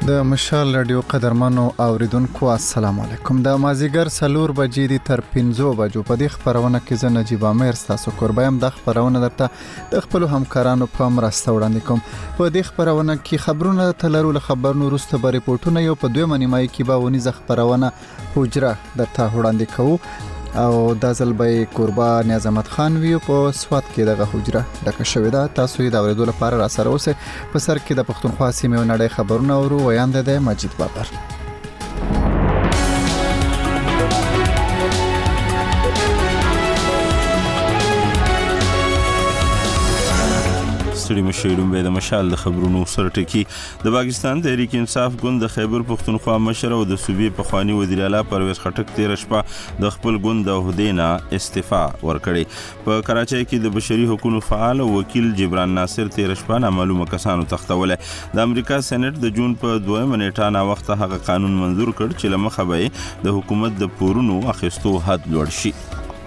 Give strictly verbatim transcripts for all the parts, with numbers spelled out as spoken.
د مشال رادیو قدرمنو اوریدونکو السلام علیکم. د مازیګر سلور بجې د تر پنځو بجو په دې خبرونه کې زه نجیب امیر تاسو کوربایم د خبرونه درته د خپل همکارانو په مرسته وړاندې کوم. په دې خبرونه کې خبرونه تلرو له خبرونو وروسته به ریپورتونه یو په دوه منیمای کې به ونیزه خبرونه حجره درته وړاندې کوو او د ځلبې قربا نعظمت خان ویو په سواد کې دغه حجره ډکه شوې ده. تاسو یې د اوریدو لپاره را سره اوسئ. په سر کې د پښتونخوا سیمې نړۍ خبرونه اورو. ویاند ده مجید بابر. ستړي مشیرون به د مشال د خبرونو سره ټکی. د پاکستان تحریک انصاف ګوند د خیبر پښتونخوا مشر او د صوبې پخوانی وزیر اعلی پرویز خټک تیر شپه د خپل ګوند د عہدې نه استعفا ورکړي. په کراچۍ کې د بشري حقوقو فعال او وکیل جبران ناصر تیر شپه نامعلومه کسانو تختولې. د امریکا سېنات د جون په دویمه نیټه نا وخت هغه قانون منظور کړ چې لمخه به د حکومت د پورونو اخیستو حد لوړ شي.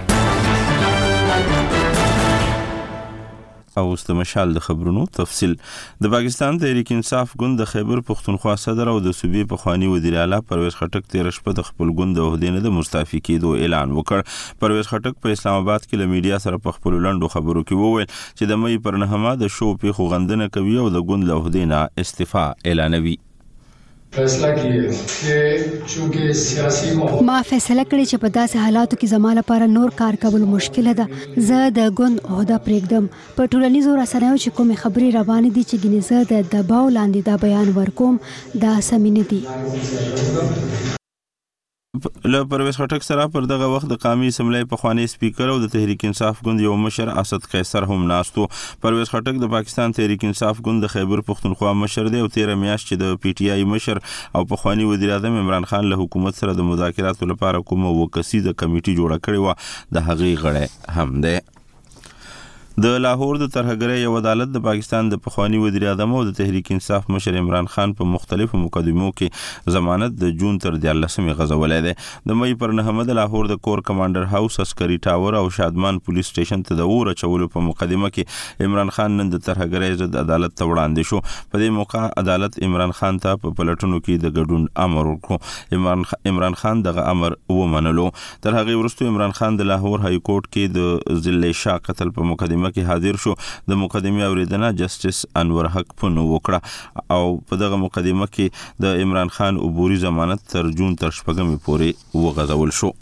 او اوس د مشال د خبرونو تفصیل. د پاکستان تحریک انصاف ګوند د خیبر پښتونخوا صدر او د صوبې پخوانی وزیر اعلی پرویز خټک تیر شپه د خپل ګوند د عہدې نه د مستعفي کېدو اعلان وکړ. پرویز خټک په اسلام آباد کې له میډیا سره په خپل لنډو خبرو کې وویل چې د مې پر نهمه د شو په خوغندنه کوي او د ګوند له عہدې نه استعفا اعلانوي. فیصله کړی چې چونکه سیاسي ماحول ما فیصله کړی چې په داسې حالاتو کې زما لپاره نور کار کول مشکل ده. زه د ګوند عہده پرېږدم. په ټولنیزو رسنیو چې کومې خبرې روانې دي چې ګینې زه د دباو لاندې دا بیان ورکوم دا سمې نه دي. له پرویز خټک سره پر دغه وخت د قومي اسمبلی پخوانی سپیکر او د تحریک انصاف ګوند یو مشر اسد قیصر هم ناستو. پرویز خټک د پاکستان تحریک انصاف ګوند د خیبر پښتونخوا مشر دی او تیر میاشت چې د پی ټی آی مشر او پخوانی وزیر اعظم عمران خان له حکومت سره د مذاکراتو لپاره کومه وکسیده کمیټي جوړه کړې و د هغې غړی هم دی. د لاهور د ترهګرۍ یو عدالت د پاکستان د پخوانی وزیر اعظم او د تحریک انصاف مشر عمران خان په مختلفو مقدمو کې ضمانت د جون تر دیارلسمې غځولې ده. د مې پر نهمه د لاهور د کور کمانډر هاوس عسکري ټاور او شادمان پولیس سټیشن ته د اور چولو په مقدمه کې عمران خان نن د ترهګرۍ ضد عدالت ته وړاندې شو. په دې موقع عدالت عمران خان ته په پلټونو کې د ګډون امر وکړ. عمران عمران خان دغه امر ومنلو. تر هغه وروسته عمران خان د لاهور های کورټ کې د ضلع شاه قتل په مقدمه کې حاضر شو. د مقدمه اوریدنه جسټس انور حق پنو وکړه او په دغه مقدمه کې د عمران خان عبوري ضمانت تر جون تر شپږمې پورې وغځول شو.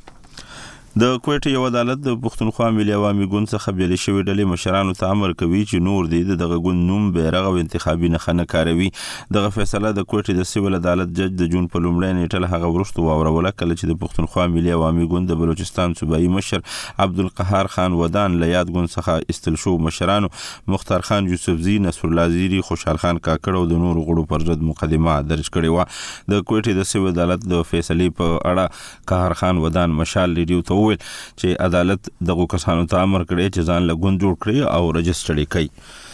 د کوټ یو عدالت د پښتونخوا ملي عوامي ګوند څخه بیل شوی ډلې مشرانو ته امر کوي چې نور دي دغه ګوند نوم بیرغ او انتخابي نه خنه کاروي. دغه فیصله د کوټ د سیول عدالت جج د جون په لومړۍ نیټه هغه ورستو واوروله کله چې د پښتونخوا ملي عوامي ګوند د بلوچستان صوبایي مشر عبدالقهار خان ودان له یاد ګوند څخه استل شو مشرانو مختار خان یوسفزي، نصر الله زیری، خوشحال خان کاکړ او د نور غړو پر ضد مقدمه درج کړې و. د کوټ د سیول عدالت د فیصلې په اړه قهار خان ودان مشال ریډیو ته چې عدالت دغه کسانو ته امر کړی چې ځان له ګوند جوړ کړي او رجسټر کړي.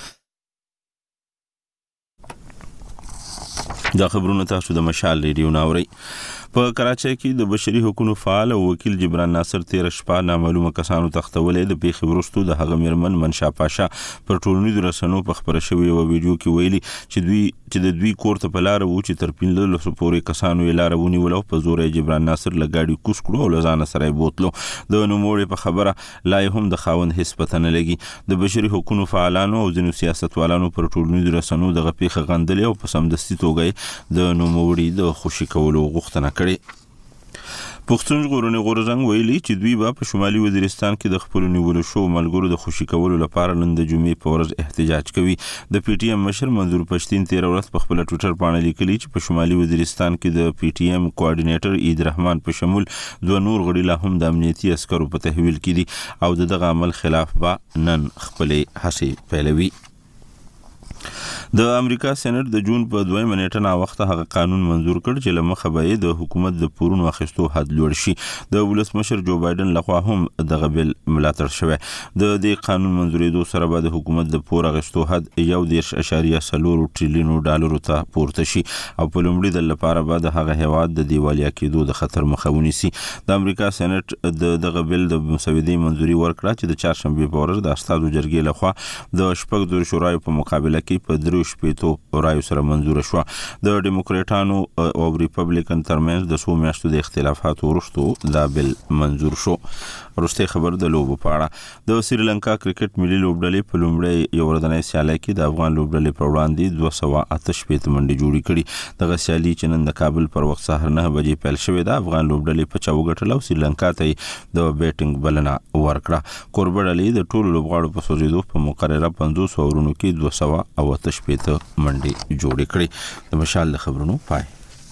دا خبرونه تاسو د مشال ریډیو ناوري. په کراچۍ کې د بشري حقوقو فعال او وکیل جبران ناصر تیر شپه نامعلومه کسانو تختولې. د پیښې وروسته د هغه میرمن منشا پاشا پر ټولنیزو رسنیو په خبره شوې یو ویډیو کې ویلي چې دوی چې د دوی کور ته په لار وو چې تر پنځلسو پورې کسانو یې لار ونیول او په زور یې جبران ناصر له ګاډي کوز کړو او له ځانه سره یې بوتلو. د نوموړې په خبره لا هم د خاوند هیڅ پته نه لګي. د بشري حقوقو فعالانو او ځینو سیاستوالانو پر ټولنیزو رسنیو دغه پیښه غندلې او په سمدستي توګه د نوموړي د خوشي کولو غوښتنه کړې. پښتون ژغورنې غورځنګ ویلي چې دوی به په شمالي وزیرستان کې د خپل نیولو شو ملګرو د خوشي کولو لپاره نن د جمعې په ورځ احتجاج کوي. د پی ټی ایم مشر منظور پښتين تیر ورځ په خپل ټویټر باندې لیکلي چې په شمالي وزیرستان کې د پی ټی ایم کوارډینیټر عید رحمان په شمول دوه نور غړي لا هم د امنیتي عسکرو په تحویل کې دي او دغه عمل خلاف به نن خپل هڅې پیلوي. د امریکا سېنات د جون په دویمه نیټه نا وخت هغه قانون منظور کړ چې لمخه به د حکومت د پورونو اخیستو حد لوړ شي. د ولسمشر جو بایدن لخوا هم دغه بل ملاتړ شوی. د دې قانون منظورېدو سره به د حکومت د پور اخیستو حد یو دېرش اعشاریه څلور ټریلیونو ډالرو ته پورته شي او په لومړي ځل لپاره به د هغه هیواد د دیوالیا کېدو د خطر مخه ونیسي. د امریکا سېنات د دغه بل د مسودې منظوري ورکړه چې د چهارشنبې په ورځ د استادو جرګې لخوا د شپږ دورو شورای په مقابله کې په درو څلور شپېتو رایو سره منزور شو. د ډیموکراټانو او ریپبلیکن ترمنځ د څو میاشتو د اختلافاتو وروسته دا بل منزور شو. وروسته خبر د لوبو په اړه د سریلانکا کرکټ ملي لوبډلې په لومړی یو ورځنۍ سیالي کې د افغان لوبډلې پر وړاندې دوه سوه اته شپېته منډې جوړې کړې. دغه سیالي چې نن د کابل پر وخت سهار نه بجې پیل شوې ده، افغان لوبډلې په چا وګټله او سریلانکا ته د بیټینګ بلنه ورکړه. کوربه ډلې د ټولو لوبغاړو په سوځېدو په مقرره پنځوس اورونو کې دوه سوه اته شپېته منډې جوړې کړې. د مشال د خبرونو پای.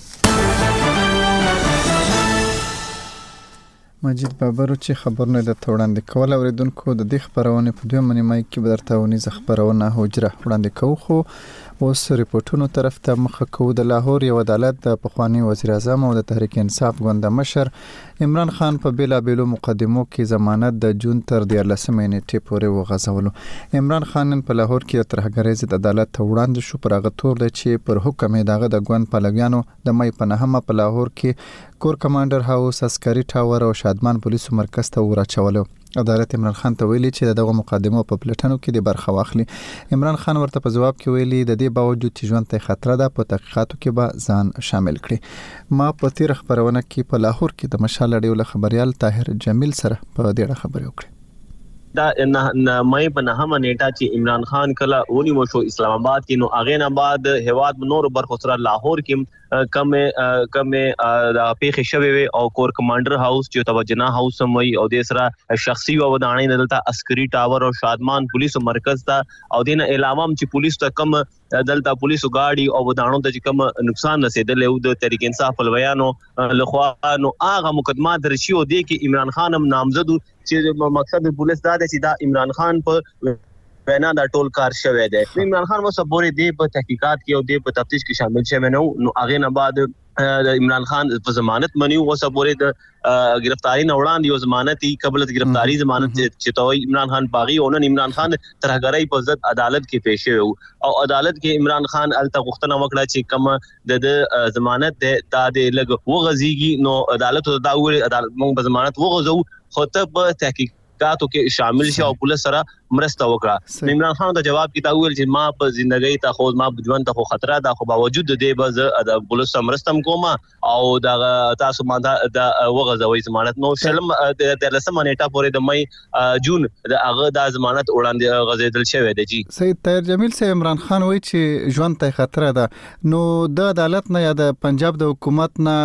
مجید بابرو چې خبرونه د توړاندې کول اوریدونکو د دې خبرونه په دوه منی مای کې بدرته ونی خبرونه حجره وړاندې کوو. خو اوس ریپورتونو طرف ته مخه کوو. د لاهور یو عدالت د پخوانی وزیر اعظم او د تحریک انصاف ګوند مشر عمران خان په بیلا بیلو مقدمو کې ضمانت د جون تر دیارلسمې نیټې پورې وغځولو. عمران خان په لاهور کې د ترهګرۍ ضد عدالت ته وړاندې شو. پر هغه تور دی چې پر حکم یې دغه د ګوند پلویانو د مای په نهمه په لاهور کې کور کمانډر هاوس، عسکري ټاور او شادمان پولیسو مرکز ته ورچولو. عدالت عمران خان ته ویلي چې دغه مقدمو په پلټنو کې د برخه واخلي. عمران خان ورته په جواب کې ویلي د دې باوجود چې ژوند ته خطر ده، په تحقیقاتو کې به ځان شامل کړي. ما په تیر خبرونه کې په لاهور کې د مشال اړیو له خبريال طاهر جمیل سره په دې اړه خبرې وکړې. دا نه مې په نهمه نیټه چې عمران خان کله ونی مو شو اسلام آباد کې، نو اغه نه بعد هواد نور برخو سره لاهور کې کم کم د پیښې شوی وي او کور کمانډر هاوس چې توجنا هاوس مې او د سره شخصي ودانۍ دلته عسکري ټاور او شادمان پولیسو مرکز ته او دینه علاوه چې پولیس ته کم دلته پولیسو گاډي او ودانو ته کم نقصان رسیدل او د تحریک انصاف پلویانو لخوا نو هغه مقدمات درشي او د کې عمران خان هم نامزد چې مقصد پولیس دا دی چې دا عمران خان په وینا دا ټول کار شوی دی. عمران خان مو صبوري دی په تحقیقات کې او دی په تفتیش کې شامل شوی نو نو هغه نه بعد د عمران خان په ضمانت منیو او صبوري د گرفتاری نه وړاندې یو ضمانت قبل د گرفتاری ضمانت چې توي عمران خان باغی او نن عمران خان ترهګرۍ په ضد عدالت کې پیښ شو او عدالت کې عمران خان الته غوښتنه وکړه چې کوم د ضمانت د د لګ وغزيږي نو عدالت دا ویل عدالت موږ په ضمانت وغزو خو ته په تحقیق کاتو کې شامل شي او پولیس سره مرسته وکړه. عمران خان ته جواب کې تا ویل چې ما په ژوندۍ ته خو ما په ژوند ته خو خطر ده، خو باوجود د دې به د پولیس سره مرسته کوم او دا تاسو ما دا وغځوي ضمانت نو شلم د لسمه نیټه پورې د مې جون د هغه د ضمانت وړاندې غځیدل شوی دی. جی سید طاهر جمیل صاحب، عمران خان وایي چې ژوند ته خطر ده، نو د عدالت نه یا د پنجاب د حکومت نه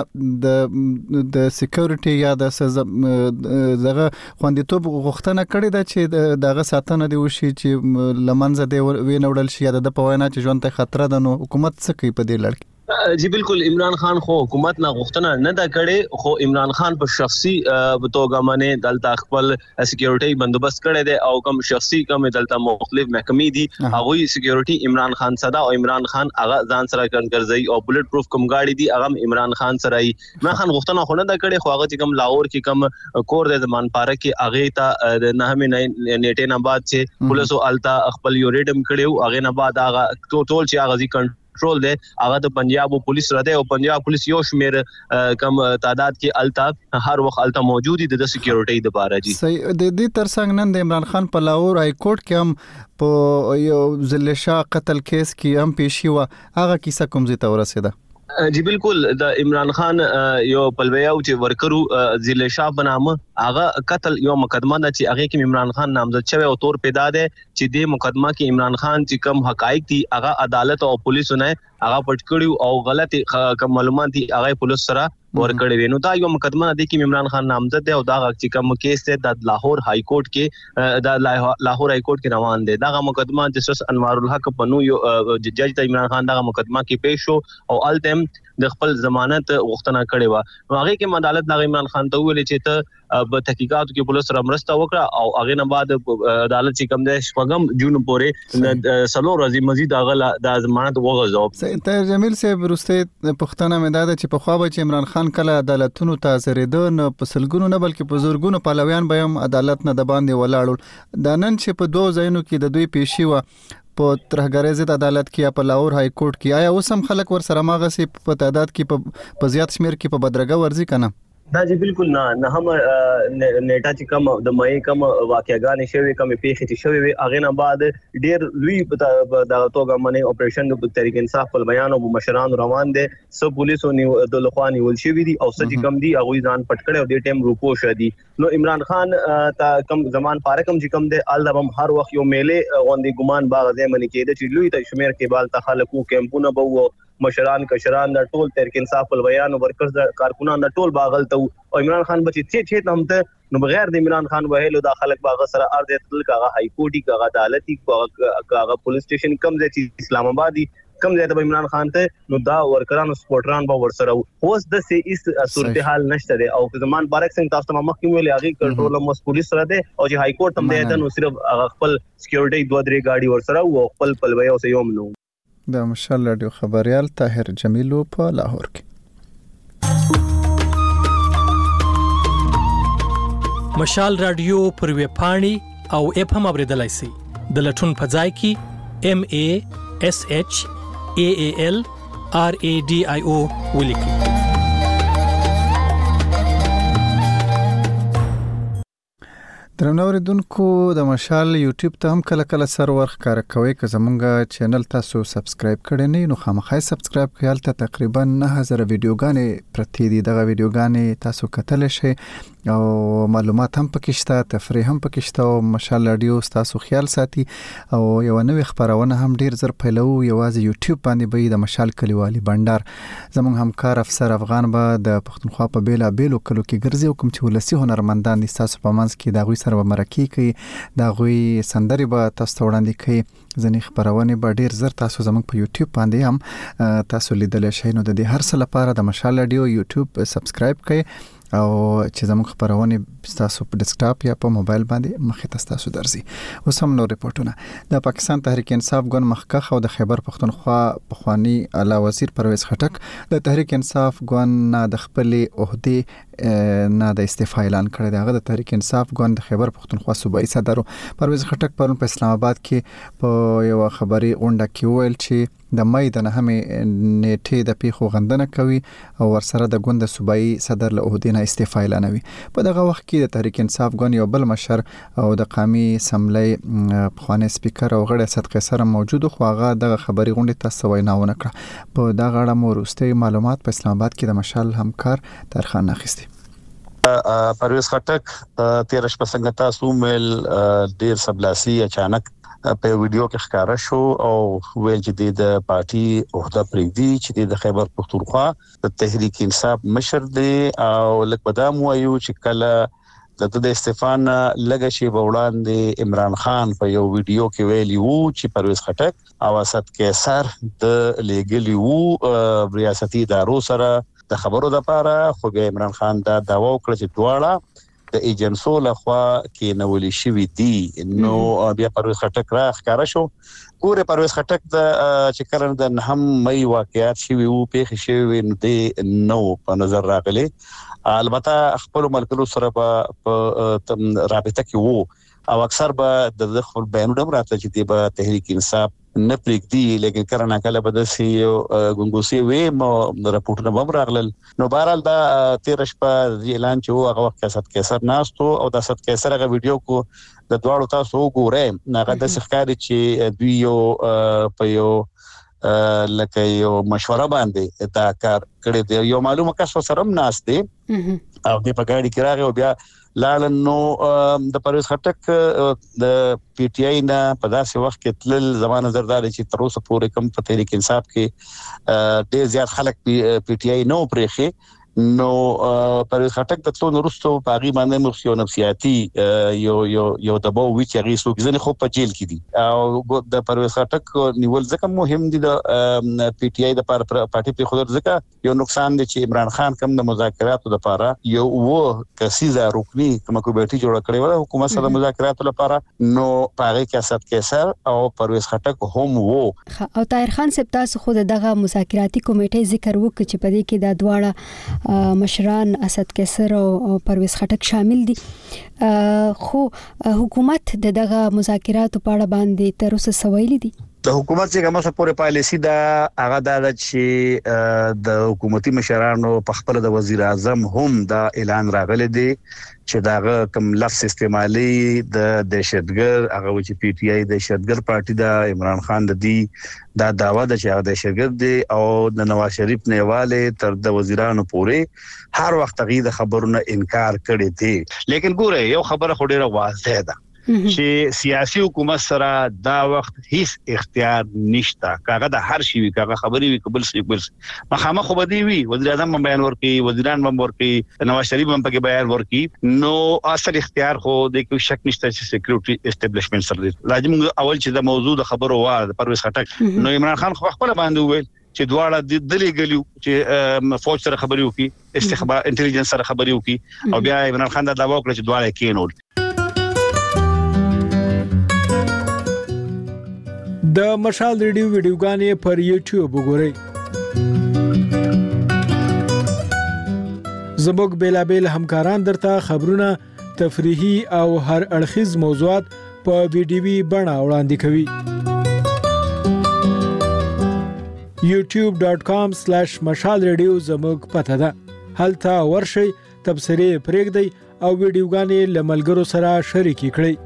د د سکیورټي یا د دغه خوندیتوب غوښتنه کړې ده چې دغه ساتنه دی وشي چې لمنځه دی وینوړل شي یا د په وینا چې ژوند ته خطر ده، نو حکومت څه کوي په دې لړ کې؟ جی بالکل عمران خان خو حکومت نه غوښتنه نه دا کړي، خو عمران خان په شخصي توګه باندې دلته خپل سکیورټي بندوبست کړی دی او کوم شخصي کوم دلته مختلف محکمې دي هغه سکیورټي عمران خان صدا او عمران خان هغه ځان سره کنګرځي او بلټ پروف کوم گاډي دي هغه عمران خان سره ای عمران خان غوښتنه خو نه دا کړي، خو هغه چې کوم لاهور کې کوم کور د زمان پاره کې هغه ته د نهمه نیټه نه بعد چې پولیسو التا خپل یو ریډم کړیو هغه نه بعد هغه ټول چې هغه ځکه کنټرول دی هغه د پنجاب پولیس را دی او پنجاب پولیس یو شمیر کم تعداد کې التا هر وخت التا موجود دي د سکیورټي د باره. جی صحیح. د دې ترڅنګ نن د عمران خان په لاهور های کورټ کې هم په یو ضلع شاه قتل کیس کې هم پیښ و، هغه کیسه کوم ځای ته ورسېده؟ جی بالکل د عمران خان یو پلویاو چې ورکرو ضلع شاه بنامه هغه قتل یو مقدمه ده چې هغه کې عمران خان نامزد شوی او تور پیدا ده چې د مقدمه کې عمران خان چې کم حقایق دي هغه عدالت او پولیسو نه هغه پټ کړیو او غلط کوم معلومات دي هغه پولیس سره ورکړی وینو. دا یو مقدمه ده کې عمران خان نامزد دی او دا چې کوم کیس ته د لاهور های کورټ کې د لاهور های کورټ کې روان دی. دا مقدمه جسټس انوار الحق پنو یو جج ته عمران خان دا مقدمه کې پیښ شو او التم د خپل ضمانت غوښتنه کړې و. هغه کې عدالت د عمران خان ته ویل چې ته په تحقیقاتو کې پولیس سره مرسته وکړه او هغه نه بعد عدالت چې کوم د شپږم جون پورې سلو ورځې مزید هغه د ضمانت وغځو. سید طاهر جمیل صاحب، وروسته پښتنه مې دا ده چې په خوا به چې عمران خان کله عدالتونو ته زریدو نه په سلګونو نه بلکې په زورګونو پلویان به هم عدالت نه د باندې ولاړول. دا نن چې په دوه ځایونو کې د دوی پیښې و په ترهګرۍ ضد عدالت کې یا په لاهور های کورټ کې، آیا اوس هم خلک ور سره ماغسي په تعداد کې په زیات شمیر کې په بدرګه ورزي کنه؟ دا چې بالکل نه نه هم نیټه چې کوم د مې کوم واقعګانې شوي کوم پیښې چې شوي هغه نه بعد ډیر لوی د توګه باندې اپریشن د تحریک انصاف په بیان او مشران روان دي سو پولیسو د لخواني ول شي دي او سچ کم دي هغه ځان پټ کړي او د ټیم روپو شدي نو عمران خان تا کم زمان فارکم چې کم دي الدبم هر وخت یو میله غوندي ګمان باغ زمنه کېده چې لوی ته شمیر کې بال تخلقو کیمپونه بو مشران کشران د ټول تحریک انصاف په بیان او ورکرز د کارکونانو ټول باغل ته او عمران خان بچی چې چې هم ته نو بغیر د عمران خان وهلو د خلک باغ سره ارض تل کاغه های کورټي کاغه عدالتي کاغه پولیس سټیشن کم ځای چې اسلام آبادي کم ځای ته عمران خان ته نو دا ورکرانو سپورټران به ورسره اوس د سي اس صورتحال نشته دی او زمان بارک سنگ تاسو ته مخکې ویل هغه کنټرول مو پولیس سره دی او چې های کورټ هم دی نو صرف خپل سکیورټي دوه درې گاډي ورسره او خپل پلوي او سيوم نو د مشال رادیو خبريال طاهر جمیلو په لاهور کې. مشال رادیو پر وی پاڼي او اپ هم اوریدلای شي د لټون په ځای کې ام ا اس اچ ا ا ال ار ا ډي اي او ولیکي. درنوریدونکو د مشال یوټیوب ته هم کله کله سرور ښکار کوي که زمونږ چینل تاسو سبسکرایب کړئ نه نو خامخا سبسکرایب کړئ. هلته تقریبا نه هزار ویډیوګانې پرتې دي. دغه ویډیوګانې تاسو کتلی شئ او معلومات هم پکې شته، تفریح هم پکې شته او مشال رادیو تاسو خیال ساتي او یو نوې خبرونه هم ډیر زر پیلو یوازې یوټیوب باندې به د مشال کلیوالي بندر زمونږ همکار افسر افغان به د پښتونخوا په بیلا بیلو کلو کې ګرځي او کوم چې ولسی هنرمندان دي تاسو په منځ کې دا غوي سره مرکه کوي دا غوي سندري به تاسو وړاندې کوي. ځنې خبرونه به ډیر زر تاسو زموږ په یوټیوب باندې هم تاسو لیدل شئ. نو د دې هر څه لپاره د مشال رادیو یوټیوب سبسکرایب کړئ او چې زموږ خبرونه تاسو په ډیسکټاپ یا په موبایل باندې مخې ته تاسو درځي. اوس هم نور ریپورتونه. د پاکستان تحریک انصاف ګوند مخکخ او د خیبر پختونخوا پخوانی اعلی وزیر پرویز خټک د تحریک انصاف ګوند نه د خپل عہده نه د استعفا اعلان کړی. دغه د تحریک انصاف ګوند د خیبر پختونخوا صوبایي صدر پرویز خټک پرون په اسلام آباد کې په یو خبري غونډه کې ویل چې د مې د نهمې نیټې د پیښو غندنه کوي او ورسره د ګوند صوبایي صدر له عہده نه استعفا اعلانوي. په دغه وخت کې د تحریک انصاف ګوند یو بل مشر او د قومي اسمبلی پخوانی سپیکر او غړی اسد قیصر موجود خو هغه دغه خبري غونډه تاسو ویناونه کړه. په دغه اړه مو وروستي معلومات په اسلام آباد کې د مشال همکار ترخان اخیستي. پرویز خټک تیر شپه څنګه تاسو مل ډیر سبلاسي اچانک په ویډیو کې ښکارا شو او ویل چې د پارټي عہده پریږدي چې د خیبر پختونخوا د تحریک انصاف مشر دی او لکه بدام وایو چې کله د د استفان لګ شي وړاندې عمران خان په یو ویډیو کې ویلی وو چې پرویز خټک او اسد قیصر د لیګلی وو ریاستي ادارو سره د خبرو د پاره خو به عمران خان دا داوا وکړه چې دواړه د ایجنسو لخوا کې نولې شوې دي. نو بیا پرویز خټک را ښکارا شو. ګوره پرویز خټک د چې کله د هم مې واقعیت شوی وو پیښ شوی نو د نو په نظر راغلي. البته خپل ملګرو سره په رابطه کې وو او اکثر به د خپل بیانونه راته چې د تحریک انصاف نه پریږدي لیکن کرنا کله به د سی ګونګوسی وې مو راپورټونه به راغلل. نو بهرحال دا تیر شپه اعلان چې هغه وخت اسد قیصر ناستو او د اسد قیصر هغه ویډیو کو د دواړو تاسو وګورئ هغه د ښکاری چې دوی یو په یو لکه یو مشوره باندې دا کار کړی دی. یو معلومه کس سره هم ناست دی او د پګاړي کې راغی او بیا لاله نو د پرویز خټک د پی ټی آی نه په داسې وخت کې تل زمانه زرداري چې تر اوسه پورې کم په تحریک انصاف کې ډېر زیات خلک پی ټی آی نو پرېخي. نو پرویز خټک د ټولو وروسته په هغه باندې مخکې نفسیاتي یو یو یو دبو وی چې هغه څوک ځنه خو په جیل کې دي او د پرویز خټک نیول ځکه مهم دي د پی ټی آی د پارټي په خودر ځکه یو نقصان دي چې عمران خان کم د مذاکراتو لپاره یو و کسیزه رکنی کومه کمیټي جوړ کړې و حکومت سره مذاکراتو لپاره نو پاره کې اسد قیصر او پرویز خټک هم وو. او طاهر خان صاحب تاسو خود دغه مذاکراتي کمیټې ذکر وکړي چې په دې کې د دواړه مشران اسد قیصر او پرویز خټک شامل دي خو حکومت د دغه مذاکراتو په اړه باندې تر اوسه سویل دي. د حکومت څخه کومه سپورې پالیسی دا هغه د چې د حکومتي مشرانو په خپل د وزیر اعظم هم دا اعلان راغلی دی چې دا کوم لفظ استعمالي د دهشتګر هغه چې پی ټی آی د دهشتګر پارټي د عمران خان د دی دا داوا د چې هغه دهشتګر دی او د نواز شریف نیواله تر د وزیرانو پورې هر وخت غي د خبرونو انکار کړی دی لیکن ګوره یو خبره خو ډیره واضحه ده چې سیاسي حکومت سره دا وخت هیڅ اختیار نشته کاغه د هر شي کاغه خبري وي قبل شي قبل مخامه خو بدی وي وزیر اعظم بیان ورکي وزیران هم ورکي نواز شریف هم پکې بیان ورکي نو اصل اختیار خو د کوم شک نشته چې سکیورټي اسټابلیشمنت سره لازم اول چې د موضوع د خبرو واره د پرویز خټک نو عمران خان خو خپل باندې وویل چې دواړه د دلی ګلیو چې فوج سره خبري وکي استخبار انټيليجنس سره خبري وکي او بیا عمران خان دا داوا وکړ چې دواړه کېنول د مشال ریډیو ویډیوګانې پر یوټیوب وګورئ. زموږ بیلابل همکاران درته خبرونه تفریحي او هر اړخیز موضوعات په ویډیوي بڼه وړاندې کوي. یوټیوب ډاٹ کام سلیش مشال ریډیو زموږ پته ده. هلته ورشئ، تبصرې پرېږدئ او ویډیوګانې له ملګرو سره شریکې کړئ.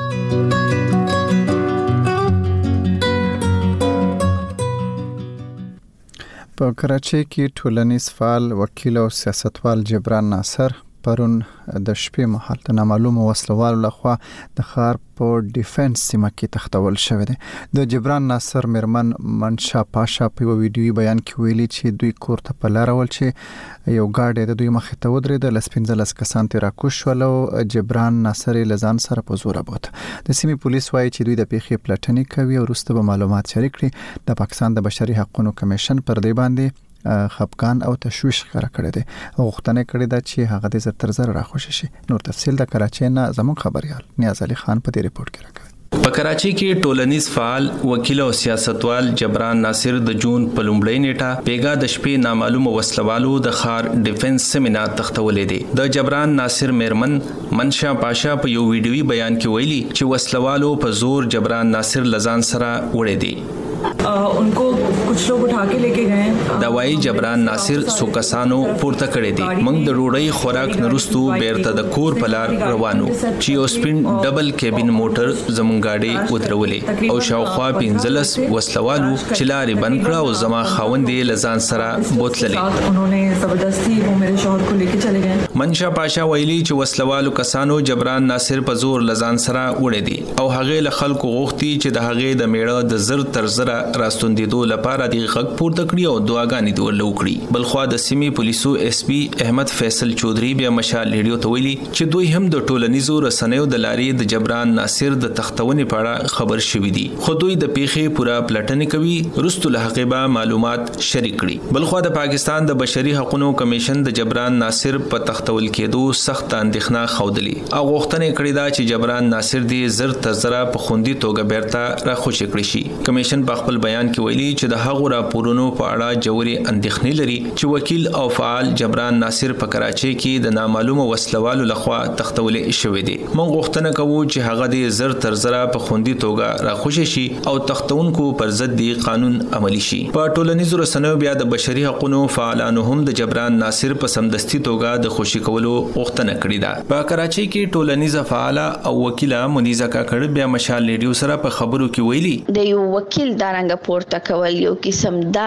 په کراچۍ کې ټولنیز فعال وکیل او سیاستوال جبران ناصر پرون د شپې مهال د نامعلومو وسلوالو لخوا د ښار په ډیفنس سیمه کې تختول شوی دی. د جبران ناصر میرمن منشا پاشا په یو ویډیوي بیان کې ویلي چې دوی کور ته په لاره ول چې یو ګاډی د دوی مخې ته ودرېده، لس پنځلس کسان ترې راکوز شول او جبران ناصر یې له ځان سره په زوره بوته. د سیمې پولیس وایي چې دوی د پیښې پلټنې کوي او وروسته به معلومات شریک کړي. د پاکستان د بشري حقوقو کمیشن پر دې باندې خپګان او تشویش ښکاره کړی دی او غوښتنه کړې ده چې هغه د زر تر زر راخوشي شي. نور تفصیل د کراچۍ نه زموږ خبريال نیاز علي خان په دې ریپورت کې راکوي. په کراچۍ کې ټولنیز فعال وکیل او سیاستوال جبران ناصر د جون په لومړۍ نیټه پیګا د شپې نامعلومه وسلوالو د خار ډیفنس سیمینار تختولې دي. د جبران ناصر میرمن منشا پاشا په یو ویډیوي بیان کې ویلي چې وسلوالو په زور جبران ناصر لزان سره وړې دي. उनको कुछ लोग उठा के लेके गए. دوايي جبران ناصر سو کسانو پورته کړې دي. موږ د ډوډۍ خوراک نرستو بیرته د کور په لار روانو چې یو سپین ډبل کیبن موټر زمونږ گاډي وترولې او شاوخوا پنځلس وسلوالو چې لارې بند کړه او زما خاوندې لزان سره بوتللې. انہوں زبردستی وہ میرے شوہر کو لے کے چلے گئے. منشا پاشا ویلي چې وسلوالو کسانو جبران ناصر په زور لزان سره وړې دي او هغه له خلکو غوښتي چې د هغه د میړه د زر تر زر راستوندېدو لپاره د غږ پورته کړی او دعاګانې دې ورله وکړي. بلخوا د سیمې پولیسو ایس پی احمد فیصل چودري بیا مشال ریډیو ته ویلي چې دوی هم د ټولنیزو رسنیو د لارې د جبران ناصر د تختونې په اړه خبر شوي دي خو دوی د پیښې پوره پلټنې کوي، وروسته له هغې به معلومات شریک کړي. بلخوا د پاکستان د بشري حقوقو کمیشن د جبران ناصر په تختول کېدو سخت اندېښنه ښودلې او غوښتنه کړې ده چې جبران ناصر دې زر تر زر په خوندي توګه بیرته راخوشي کړي شي. کمیشن په خپل بیان کې ویلي چې د هغو راپورونو په اړه جوړې اندېښنې لري چې وکیل او فعال جبران ناصر په کراچۍ کې د نامعلومه وسلوالو لخوا تختولې شوی دی. موږ غوښتنه کوو چې هغه دې زر تر زر په خوندي توګه راخوشي شي او تختونکو پر ضد دی قانون عملی شي. په ټولنیزو رسنیو بیا د بشري حقوقو فعالانو هم د جبران ناصر په سمدستي توګه د خوشي کولو غوښتنه کړې ده. په کراچۍ کې ټولنیزه فعاله او وکیله منیزه کاکړ بیا مشال ریډیو سره په خبرو کې ویلي د یو وکیل دارنګ پورته کول یو قسم دا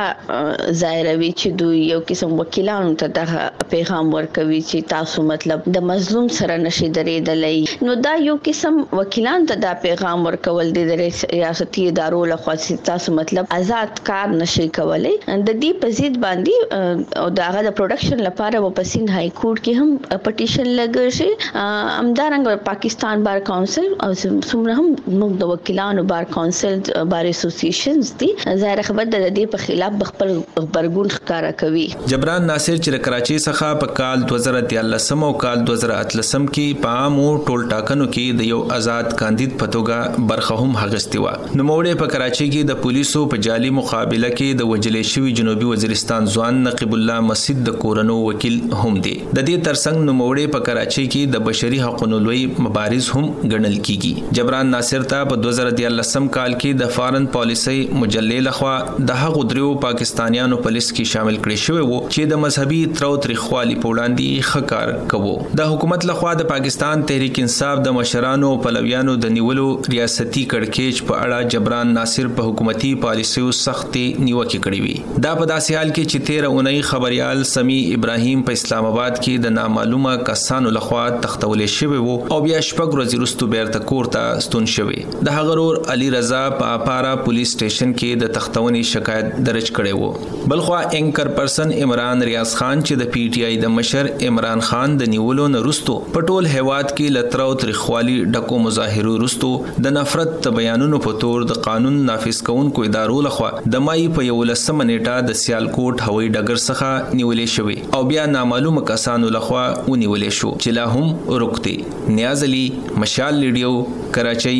ظاهروي چې دوی یو قسم وکیلانو ته د پیغام ورکوي چې تاسو مطلب د مظلوم سره نشي درېدلای. نو دا یو قسم وکیلان ته دا پیغام ورکول دي د ریاستي ادارو لخوا چې تاسو مطلب آزاد کار نشي کولای. د دې په ضد باندې او داغه د پروډکشن لپاره و په سند های کورټ کې هم پټیشن لګل شي. همدارنګه پاکستان بار کونسل او څومره هم موږ د وکیلانو بار کونسل بار اسوسییشنز دي ظاهر خبر د دې په خلاف خپل خبرګون ښکارا کوي. جبران ناصر چې کراچۍ څخه په کال دوه زره تیرلس او کال دوه زره اتلس کې په عامو ټول ټاکنو کې د یو آزاد کاندید په توګه برخه هم اخیستې و. نو موړې په کراچۍ کې د پولیسو په جالي مقابله کې د وجلې شوی جنوبي وزیرستان ځوان نقیب الله مسجد د کورنو وکیل هم دی. د دې ترڅنګ نو موړې په کراچۍ کې د بشري حقوقو لوی مبارز هم ګڼل کیږي. جبران ناصر ته په دوه زره تیرلس کال کې د فارن پالیسي خبري مجلې لخوا د هغو دریو پاکستانیانو په لیست کې شامل کړي شوی وو چې د مذهبي ترو تریخوالي په وړاندې خکار کوو. د حکومت لخوا د پاکستان تحریک انصاف د مشرانو پلویانو د نیولو ریاستي کړکېچ په اړه جبران ناصر په حکومتي پالیسیو سختي نیوکه کړې وي. دا په داسې حال کې چې تیره اونۍ خبريال سمی ابراهیم په اسلام آباد کې د نامعلومه کسانو لخوا تختولې شوی وو او بیا شپږ ورځې وروسته بیرته کور ته ستون شوی. د هغه ورور علي رضا په اپارا پولیس سټیشن کې د تختونې شکایت درج کړی وو. بلخوا انکر پرسن عمران ریاض خان چې د پی ټی آی د مشر عمران خان د نیولو نه وروسته په ټول هیواد کې لترو تریخوالي ډکو مظاهرو وروسته د نفرت بیانونو په تور د قانون نافذ کوونکو ادارو لخوا د مای په یولسمه نیټه د سیالکوټ هوایي ډګر څخه نیولې شوی او بیا نامعلومه کسانو لخوا ونیولې شو چې لا هم ورکتي. نیاز علي، مشال ریډیو، کراچۍ.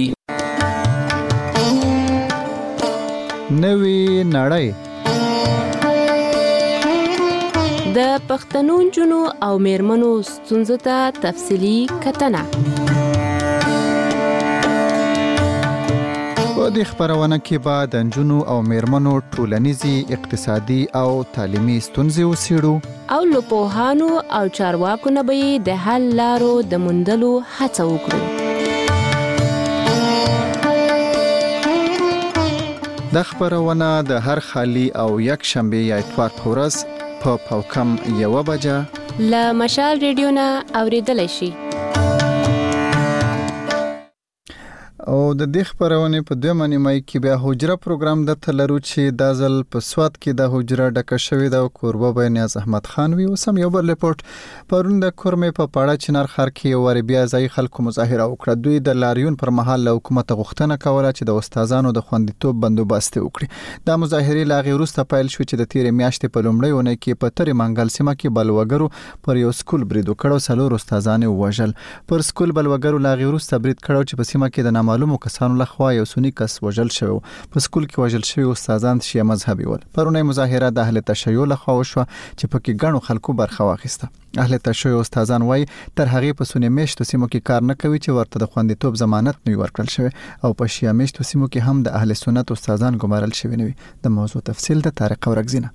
نوی نړۍ د پښتنو جنو او میرمنو ستونزو ته تفصیلی کتنه. په دې خبرونه کې به د نجونو او میرمنو ټولنیزي، اقتصادي او تعلیمي ستونزې وڅېړو او له پوهانو او چارواکو نه به د حل لارو د موندلو هڅه وکړو. د خبرونه د هر خالی او یک شنبه یا اتوار په ورځ په پاوکم یوه بجه له مشال ریډیو نه اوریدلای شي. او د دې خبرونه په دوه نیمه کې بیا حجره پروګرام د تلرو چې د ځل په سواد کې د حجره ډکه شوې د کوربه به نیاز احمد خان وی وسم یو بل رپورت پرون د کورمه په پاړه چنار خر کې ور بیا ځای خلکو مظاهره وکړه. دوی د لاریون پر مهال له حکومت غوښتنه کوله چې د استادانو د خوندیتوب بندوبست وکړي. د مظاهره لاغي وروسته پیل شو چې د تیر میاشتې په لومړۍ ونه کې په تری منګل سیمه کې بلوګرو پر یو سکول بریدو کړو. سلور استادان وژل. پر سکول بلوګرو لاغي وروسته برید کړو چې په سیمه کې د معلومو کسانو لخوا یو سنی کس وژل شوی. په سکول کې وژل شوی استادان شیعه مذهبي ول. پرونی مظاهره د اهل تشیع لخوا وشو چې پکې ګڼو خلکو برخه واخیسته. اهل تشیع استادان وای تر هغه په سنی میشتو سیمو کې کار نه کوي چې ورته د خوندیتوب ضمانت نه ورکړل شوی او په شیعه میشتو سیمو کې هم د اهل سنت استادان ګمارل شوی نه وي. د موضوع تفصیل د طارق ورغزینه.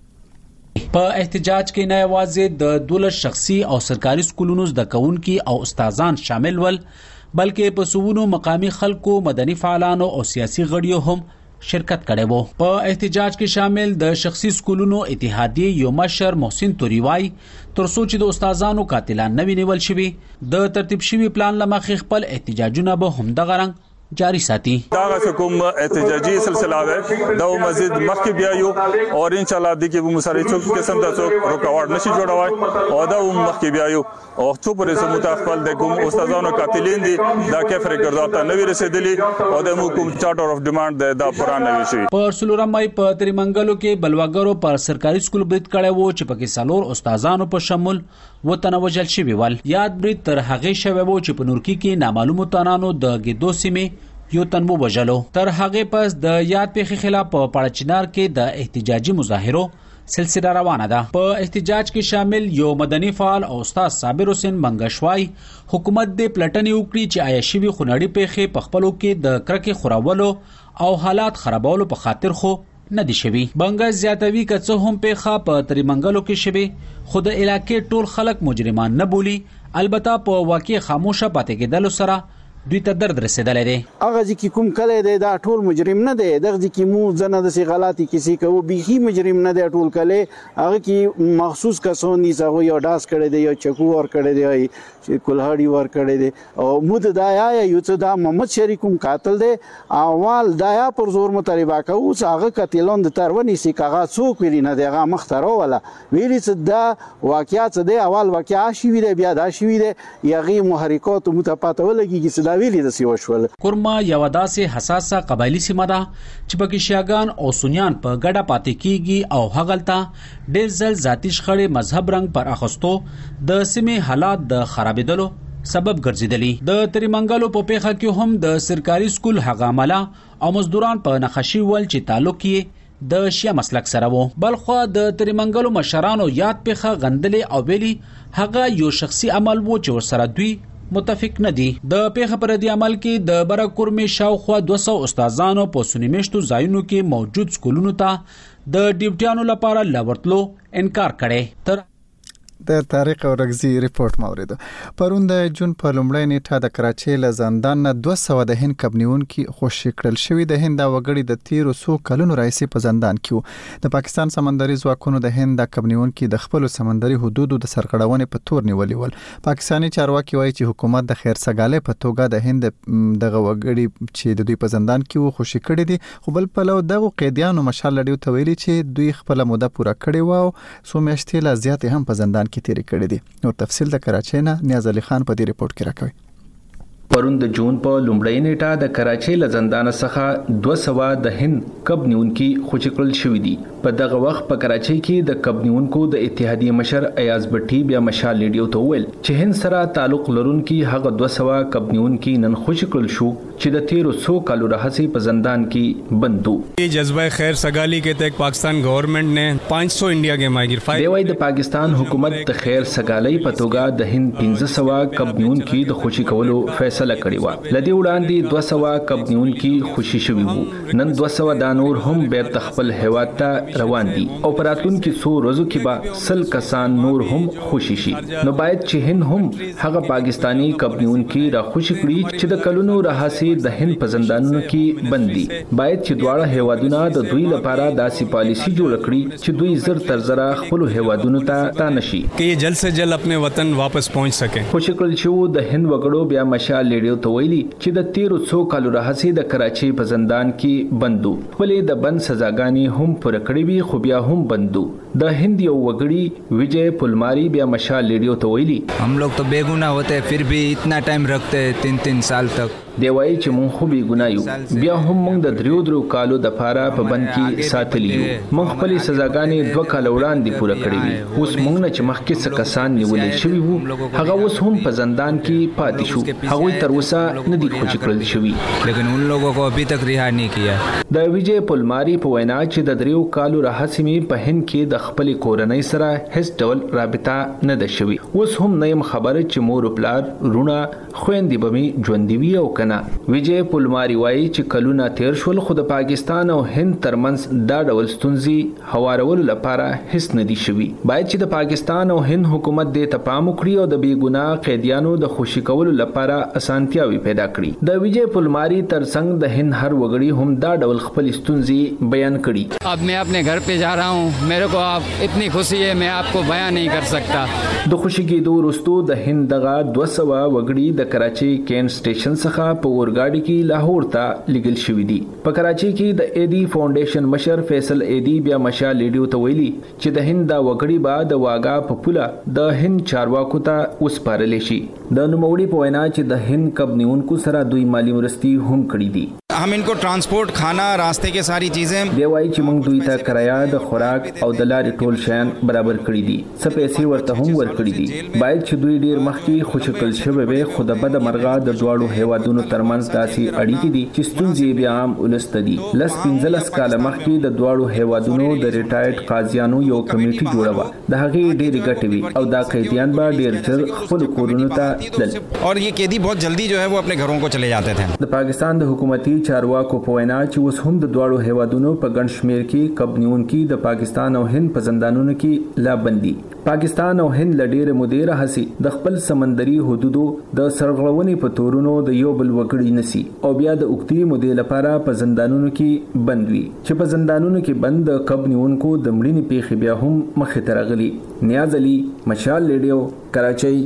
په احتجاج کې نه یوازې د دولت شخصي او سرکاري سکولونو زده کوونکي او استادان شامل ول بلکې په سوونو مقامی خلکو، مدني فعالانو او سیاسي غړیو هم شرکت کړي وو. په احتجاج کې شامل د شخصي سکولونو اتحادیه یو مشر محسن توریوای ترڅو چې د استادانو قاتلان نه وینول شي د ترتیب شوی پلان لمخې خپل احتجاجونه به هم د غرنګ جاری ساتي. دا کوم احتجاجي سلسله ده دا مزید مخکې بیا یو او ان شاء الله د کې به مساري څوک قسم د څوک رکاوټ نشي جوړوي او دا مخکې بیا یو او څو پرې سمو تخپل د کوم استادانو قاتلین دي دا کفر ګرځاته نوې رسیدلی او د کوم چارټر اف ډیماند دا پران نوي شي. په سلورم مای په تریمنګلو کې بلواګرو پر سرکاري سکول برید کړي وو چې پکې سالور استادانو په شمول وطن وجل شوی ول. یاد برید تر هغه شوی وو چې په نورکی کې نامعلومو تنانو د ګیدو سیمه یو تن وو وجلو. تر هغه پس د یاد پیښې خلاف په پاړچنار کې د احتجاجي مظاهرو سلسله روانه ده. په احتجاج کې شامل یو مدني فعال او استاد صابر حسین منګشوای حکومت د پلټنې وکړي چې آیا شوی خنړی پیښې په خپلو کې د کرکې خورولو او حالات خرابولو په خاطر خو نه دي شوی. بنګ زیاتوي که څه هم پیښه په تریمنګلو کې شوی خو د علاقې ټول خلک مجرمان نه بولی. البته په واقع خاموشه پاتې کېدل سره دوی ته درد رسیدلې دي. هغه چې کوم کله دی دا ټول مجرم نه دی. دغه چې مو زنه د سی غلطي کسی کوي بيخي مجرم نه دی ټول کله. هغه کې مخصوص کسان دي چې یو داس کړي دي یو چکو ور کړي دي چې کولهاړي ور کړي دي او مود دا یا یو څه دا محمد شریکوم قاتل دی اول دا یا پر زور مطالبه کوي هغه قتلون د ترونی سی کاغه څوک ویل نه دی هغه مخترو ولا ویل چې دا واقعیت دی اول واقعیا شي وی دی بیا دا شي وی دی یغي محرکات متپاتولږي چې کورما یو داسې حساسه قبایلی سیمه ده چې پکې شیعاګان او سنیان په ګډه پاتې کیږي او هغلته ډېر ځل ذاتی شخړې مذهب رنګ پر اخستو د سیمې حالات د خرابېدلو سبب ګرځیدلی. د تریمنګلو په پیښه کې هم د سرکاري سکول هغه عمله او مزدوران په نخښي ول چې تعلق یې د شیعه مسلک سره وو. بلخو د تریمنګلو مشرانو یاد پیښه غندلې او ویلي هغه یو شخصي عمل وو چې ورسره دوی متفق نه دي. د پیښه پر دی عمل کې د برکورمي شاوخوا دوه سوه استادانو په سنیمشتو ځایونو کې موجود سکولونو ته د ډیوټیانو لپاره لورتلو انکار کړي. تر د تاریخ او رګزي ریپورت مورید پرون د جون په لومړۍ نیټه د کراچۍ له زندان نه دوه سوه د هند کبنیونکي خوشي کړل شوی د هند وګړي د تیرو څو کلونو راځي په زندان کې د پاکستان سمندري ځواکونو د هند د کبنیونکي د خپل سمندري حدودو د سرغړونې په تور نیولې ول. پاکستاني چارواکي وایي چې حکومت د خیرسګالۍ په توګه د هند دغه وګړي چې د دوی په زندان کې وو خوشي کړي دي، خو بل پلو دغه قیدیانو مشال لډیو ته ویلي چې دوی خپل موده پوره کړې و او څو میاشتې لا زیات هم په زندان کې تیری کړی دي. نو تفصیل د کراچۍ نه نیاز علي خان په دې ریپورت کې راکوي. پرون د جون په لومړۍ نیټه د کراچۍ له زندان څخه دوه سوه د هند کب نیونکي خوشي کړل شوي دي. په دغه وخت په کراچۍ کې د کب نیونکو د اتحادیې مشر ایاز بټي بیا مشال لیډیو ته وویل چې هند سره تعلق لرونکي هغه دوه سوه کب نیونکي نن خوشي کړل شو چې د تیرو څو کالو راهیسې په زندان کې بند وو. جذبه خیر سګالي کې تک پاکستان گورنمنٹ نے پانچ سو انډیا کے ماهر فائل دی وای د پاکستان حکومت د خیر سګالۍ په توګه د هند پنځه سوه کب نیونکي د خوشي کولو فیصله کړې و. لدی وړاندې دوه سوه کب نیونکي خوشي شوي وو. نن دوه سوه دا نور هم بیرته خپل هیواد ته روان دي او پراتون کې څو ورځو کې به سل کسان نور هم خوشي شي. نو باید چې هند هم هغه پاکستانی کب نیونکي را خوشي کړي چې د کلونو راهیسې د هند په زندانونو کې بند دي. باید چې دواړه هیوادونه د دوی لپاره داسې پالیسي جوړ کړي چې دوی زر تر زره خپل هیوادونو ته تا نشي چې یہ جلد سے جلد خپل وطن واپس پہنچ سکے. خوشي کړل شو د هند وګړو بیا مشال لیډیو ته ویلي چې د تیرو څو کالو راهیسې د کراچۍ په زندان کې بندو خپلې د بند سزاګانې هم پوره کړې وي خو بیا هم بندو. د هند یو وګړي وجے پلماری بیا مشال لیډیو ته ویلي हम लोग तो बेगुनाह होते हैं फिर भी इतना टाइम रखते हैं तीन तीन साल तक. دی وایي چې مونږ خو بې ګناه یو بیا هم مونږ د دریو درو کالو د پاره په بند کې ساتلی یو. مونږ خپلې سزاګانې دوه کاله وړاندې پوره کړې وي. اوس مونږ نه چې مخکې څه کسان نیولې شوي وو هغه اوس هم په زندان کې پاتې شو. هغوی تر اوسه نه دي خوشي کړل شوي. لیکن ان لوگوں کو ابھی تک رها نہیں کیا. د وجے پلماری په وینا چې د دریو کالو راهیسې مې په هند کې د خپلې کورنۍ سره هیڅ ډول رابطه نه ده شوې. اوس هم نه یم خبره چې مور او پلار رونه خويندې به مې ژوندي وي او کنه. وجے پلماری وایي چې کلونه تیر شول خو د پاکستان او هند ترمنځ دا ډول ستونزې هوارولو لپاره هیڅ نه دي شوي. باید چې د پاکستان او هند حکومت دې ته پام وکړي او د بې ګناه قیدیانو د خوشي کولو لپاره اسانتیاوي پیدا کړي. د وجے پلماری ترڅنګ د هند هر وګړي هم دا ډول خپل ستونزې بیان کړي. अब मैं अपने घर पे जा रहा हूँ मेरे को आप इतनी खुशी है मैं आपको بیان नहीं कर सकता. د خوشي کېدو وروسته د هند دغه دوه سوه وګړي د کراچۍ کین سټیشن څخه په اورګاډي کې لاهور ته لګل شوې دي. په کراچۍ کې د ایدی فاونډیشن مشر فیصل ایدی بیا مشال لیډیو ته ویلي چې د هند د وګړي با د واګا په پوله د هند چارواکو ته وسپارل شي. د نوموړي په وینا چې د هند کب نیونکو سره دوی مالی مرستي هم کړې دي. हम इनको ट्रांसपोर्ट खाना रास्ते के सारी चीजें دی وایي چې موږ دوی ته کرایه د خوراک او د لارې ټول شیان برابر کړی دي. څه پیسې ورته هم ورکړي دي. باید چې دوی ډیر مخکې خوشي کړل شوی وي خو د بد مرغه د دواړو هیوادونو ترمنځ داسې اړیکې دي چې ستونزې بیا هم ولسته دي. لس پنځلس کاله مخکې د دواړو هیوادونو د ریټایرډ قاضیانو یو کمیټي جوړه وه. د هغې ډېرې ګټې وي او دا قیدیان به ډېر ژر خپلو کورونو ته تلل और ये कैदी बहुत जल्दी जो है वो अपने घरों को चले जाते थे. د پاکستان د حکومتي چارواکو په وینا چې اوس هم د دواړو هیوادونو په ګڼ شمیر کې کب نیونکي د پاکستان او هند په زندانونو کې لا بندي. پاکستان او هند له ډېرې مودې راهیسې د خپل سمندري حدودو د سرغړونې په تورونو د یو بل وګړي نسی او بیا د اوږدې مودې لپاره په زندانونو کې بند وي چې په زندانونو کې بند د کب نیونکو د مړینې پیښې بیا هم مخې ته راغلي. نیاز علي مشال لیډیو کراچۍ.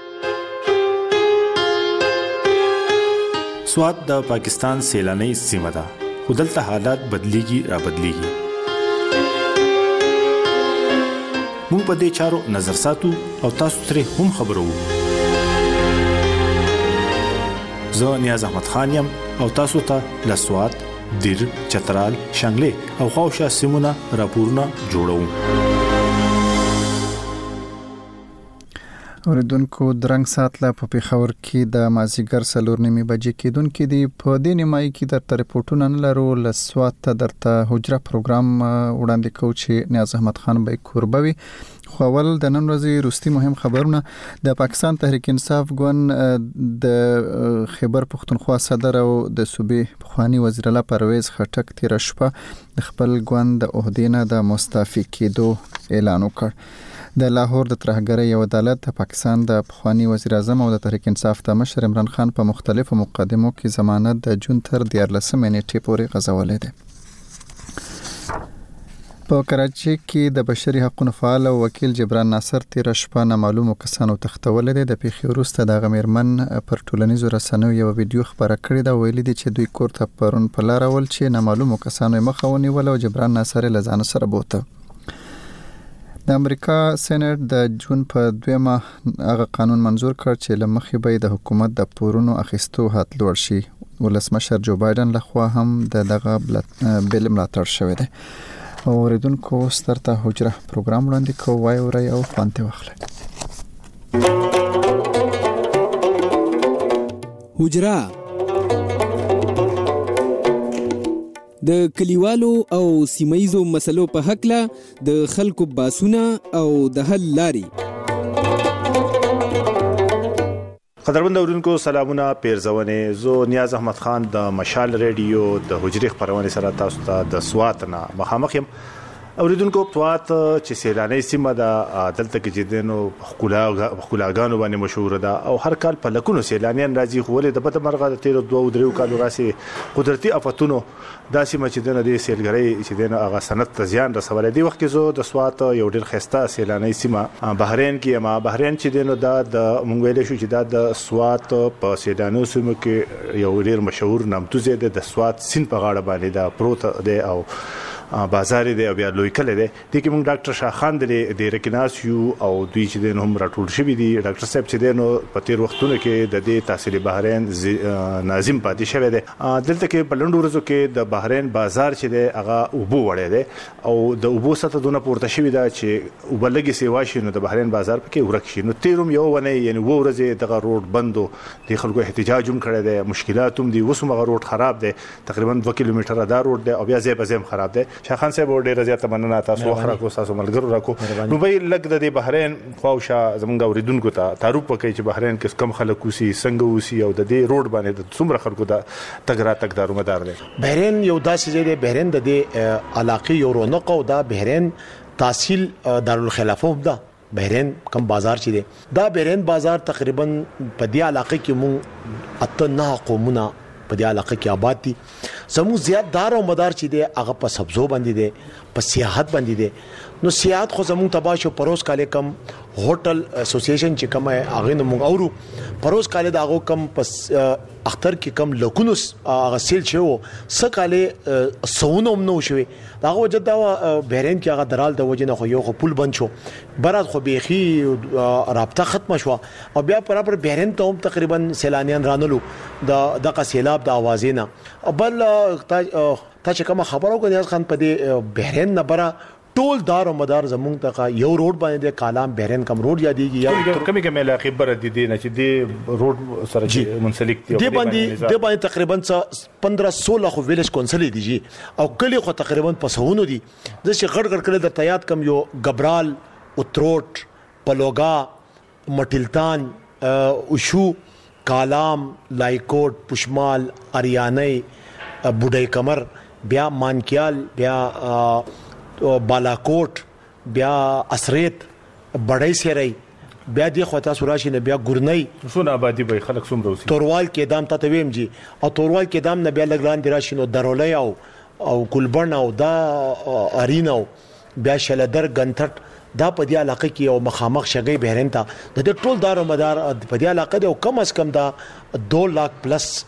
سوات د پاکستان سیلاني سیمه ده خو دلته حالات بدلیږي را بدلیږي. موږ په دې چارو نظر ساتو او تاسو ترې هم خبرو. زه نیاز احمد خان یم او تاسو ته له سوات، دیر، چترال، شانګلې او خاوشا سیمونه راپورونه جوړوم. اوریدونکو درنګ ساتله په پیښور کې د مازیګر سلور نیمه بجې کېدونکې دی په دې نیمای کې درته ریپورتونه نه لرو لسوات ته درته حجره پروګرام وړاندې کوو چې نیاز احمد خان به کوربوي خو اول د نن ورځې روستي مهم خبرونه د پاکستان تحریک انصاف ګوند د خیبر پختونخوا صدر او د صوبې پخوانی وزیر الله پرویز خټک تیر شپه د خپل ګوند د عہدې نه د مستعفي کېدو اعلان وکړ. د لاهور د ترهګرۍ یو عدالت د پاکستان د پخوانی وزیر اعظم او د تحریک انصاف د مشر عمران خان په مختلفو مقدمو کې ضمانت د جون تر دیارلسمې نیټې پورې غځولې ده. په کراچۍ کې د بشري حقوقو فعال او وکیل جبران ناصر تیر شپه نامعلومو کسانو تښتولې ده. د پیښې وروسته د غمیرمن پر ټولنیزو رسنیو یو ویډیو خبره کړې ده. ویلي دي چې دوی کور ته پرون په لار ول چې نامعلومو کسانو مخه ونیول او جبران ناصر له ځان سره بوته. د امریکا سېنات د جون په دویمه هغه قانون منزور کړ چې لمخې به د حکومت د پورونو اخیستو حد لوړ شي. ولسمشر جو بایدن لخوا هم د دغه بل ملاتړ شوی دی. اوریدونکو سترته حجره پروګرام وړاندې کوو وای اوري او خوانته واخلئ. حجره د کلیوالو او سیمایزو مسلو په حق له د خلکو باسونه او د حل لاري. قدرمن اورونکو سلامونه پیرزونه زو نیاز احمد خان د مشال ریډیو د حجره خبرونه سره تاسو ته د سوات نه مخامخ یم. اوریدونکو سوات چې سیلاني سیمه د دلته کې جدينو خلا خلاګانو باندې مشهور ده او هر کال په لکونو سیلانیان راځي خو ولې د بده مرغه د تیر دوه او درې کالو راسي قدرتي افتونو دا سیمه چې دنه د سیلګری چې دنه هغه سنت ته زیان رسولې دی. وخت کې زو د سوات یو ډیر خسته سیلاني سیمه بحرین کې ما بحرین چې دنه د مونږ ویل شو چې د سوات په سیلانو سیمه کې یو ډیر مشهور نامتو زیاده د سوات سین په غاړه باندې دا پروت دی او بازار دی او بیا لوی کله دی. د کې موږ ډاکټر شاه خان د ریکناسیو او دوی چې د هم راټول شوی دی. ډاکټر صاحب چې د نو په تیر وختونو کې د دې تحصیل بحرین ناظم پاتې شوی دی. دلته کې په لندو ورځو کې د بحرین بازار چې دی هغه اوبو وړی دی او د اوبو سطح دونه پورته شوی دی چې وبلګي سیوا شي نو د بحرین بازار پکې ورک شي. نو تیروم یو ونه یعنی و ورځې دغه روډ بندو د خلکو احتجاج هم کړی دی. مشکلات هم دي. وسمه روډ خراب دی. تقریبا دوه کیلومتره دا روډ دی او بیا ځای په ځای خراب دی. شاه خان صاحب ډېر زیاته مننه تاسو وخت راکو تاسو ملګرو راکو. نو به لګ د بحرین خواوشه زمونږ اوریدونکو ته تعارف وکړي چې بحرین کې کم خلک اوسي څنګه اوسي او د دې روډ باندې د څومره خلکو د تګ را تګ دارو مدار دی. بحرین یو داسې ځای دی. بحرین د دې علاقې یو رونق او دا بحرین تحصیل دارالخلافه ده. بحرین کم بازار چې دی دا بحرین بازار تقریبا په دې علاقې کې مون اته نه قومونه په دې علاقې کې آباد دي. زمو زیات دار او مدار چې دی هغه په سبزو باندې دی په سیاحت باندې دی. نو سیاحت خو زمو تباشو پروس کال کم هوټل اسوسییشن چې کوم هغه نو موږ اورو پروس کال دا هغه کم پس اختر کې کم لکونو هغه سیل شو سکاله سونوم نو شوي دا وجه دا بحرین کې هغه درال د وجه نه خو یو خپل بند شو برات خو بيخي رابطه ختم شو او بیا پر پر بحرین ته هم تقریبا سیلانیان رانلو د دغه سیلاب د اوازینه بل تا چې کوم خبرو کو نیاز خان په دې بحرین نه برا ټول دار او مدار زمونږ ته یو روډ باندې د کالام بحرین کم روډ یادېږي یا کمی کمی علاقې بر دي دي نه چې د روډ سره منسلک دي. د باندې د باندې تقریبا پندرہ سولہ خو ویلیج کونسل دي جی او کلی خو تقریبا پسونو دي د چې غړ غړ کړه د تیات کم یو غبرال اتروټ پلوګا مټلتان اوشو کالام لایکوټ پشمال اریانای بوډای کمر بیا مانکیال بیا بالاکوټ بیا اسریت بړای سری بیا دی خو تاسو راشي نه بیا ګورنۍ څونه آبادی به خلک څومره اوسي. توروال کې دام ته ویم جی او توروال کې دام نه بیا لګران دی راشي نو درولې او او کلبن او دا ارینو بیا شلدر غنټټ دا په دې علاقې کې یو مخامخ شګي بحرین ته د ټول دار او مدار په دې علاقې دی او کم از کم دا دو لاک پلس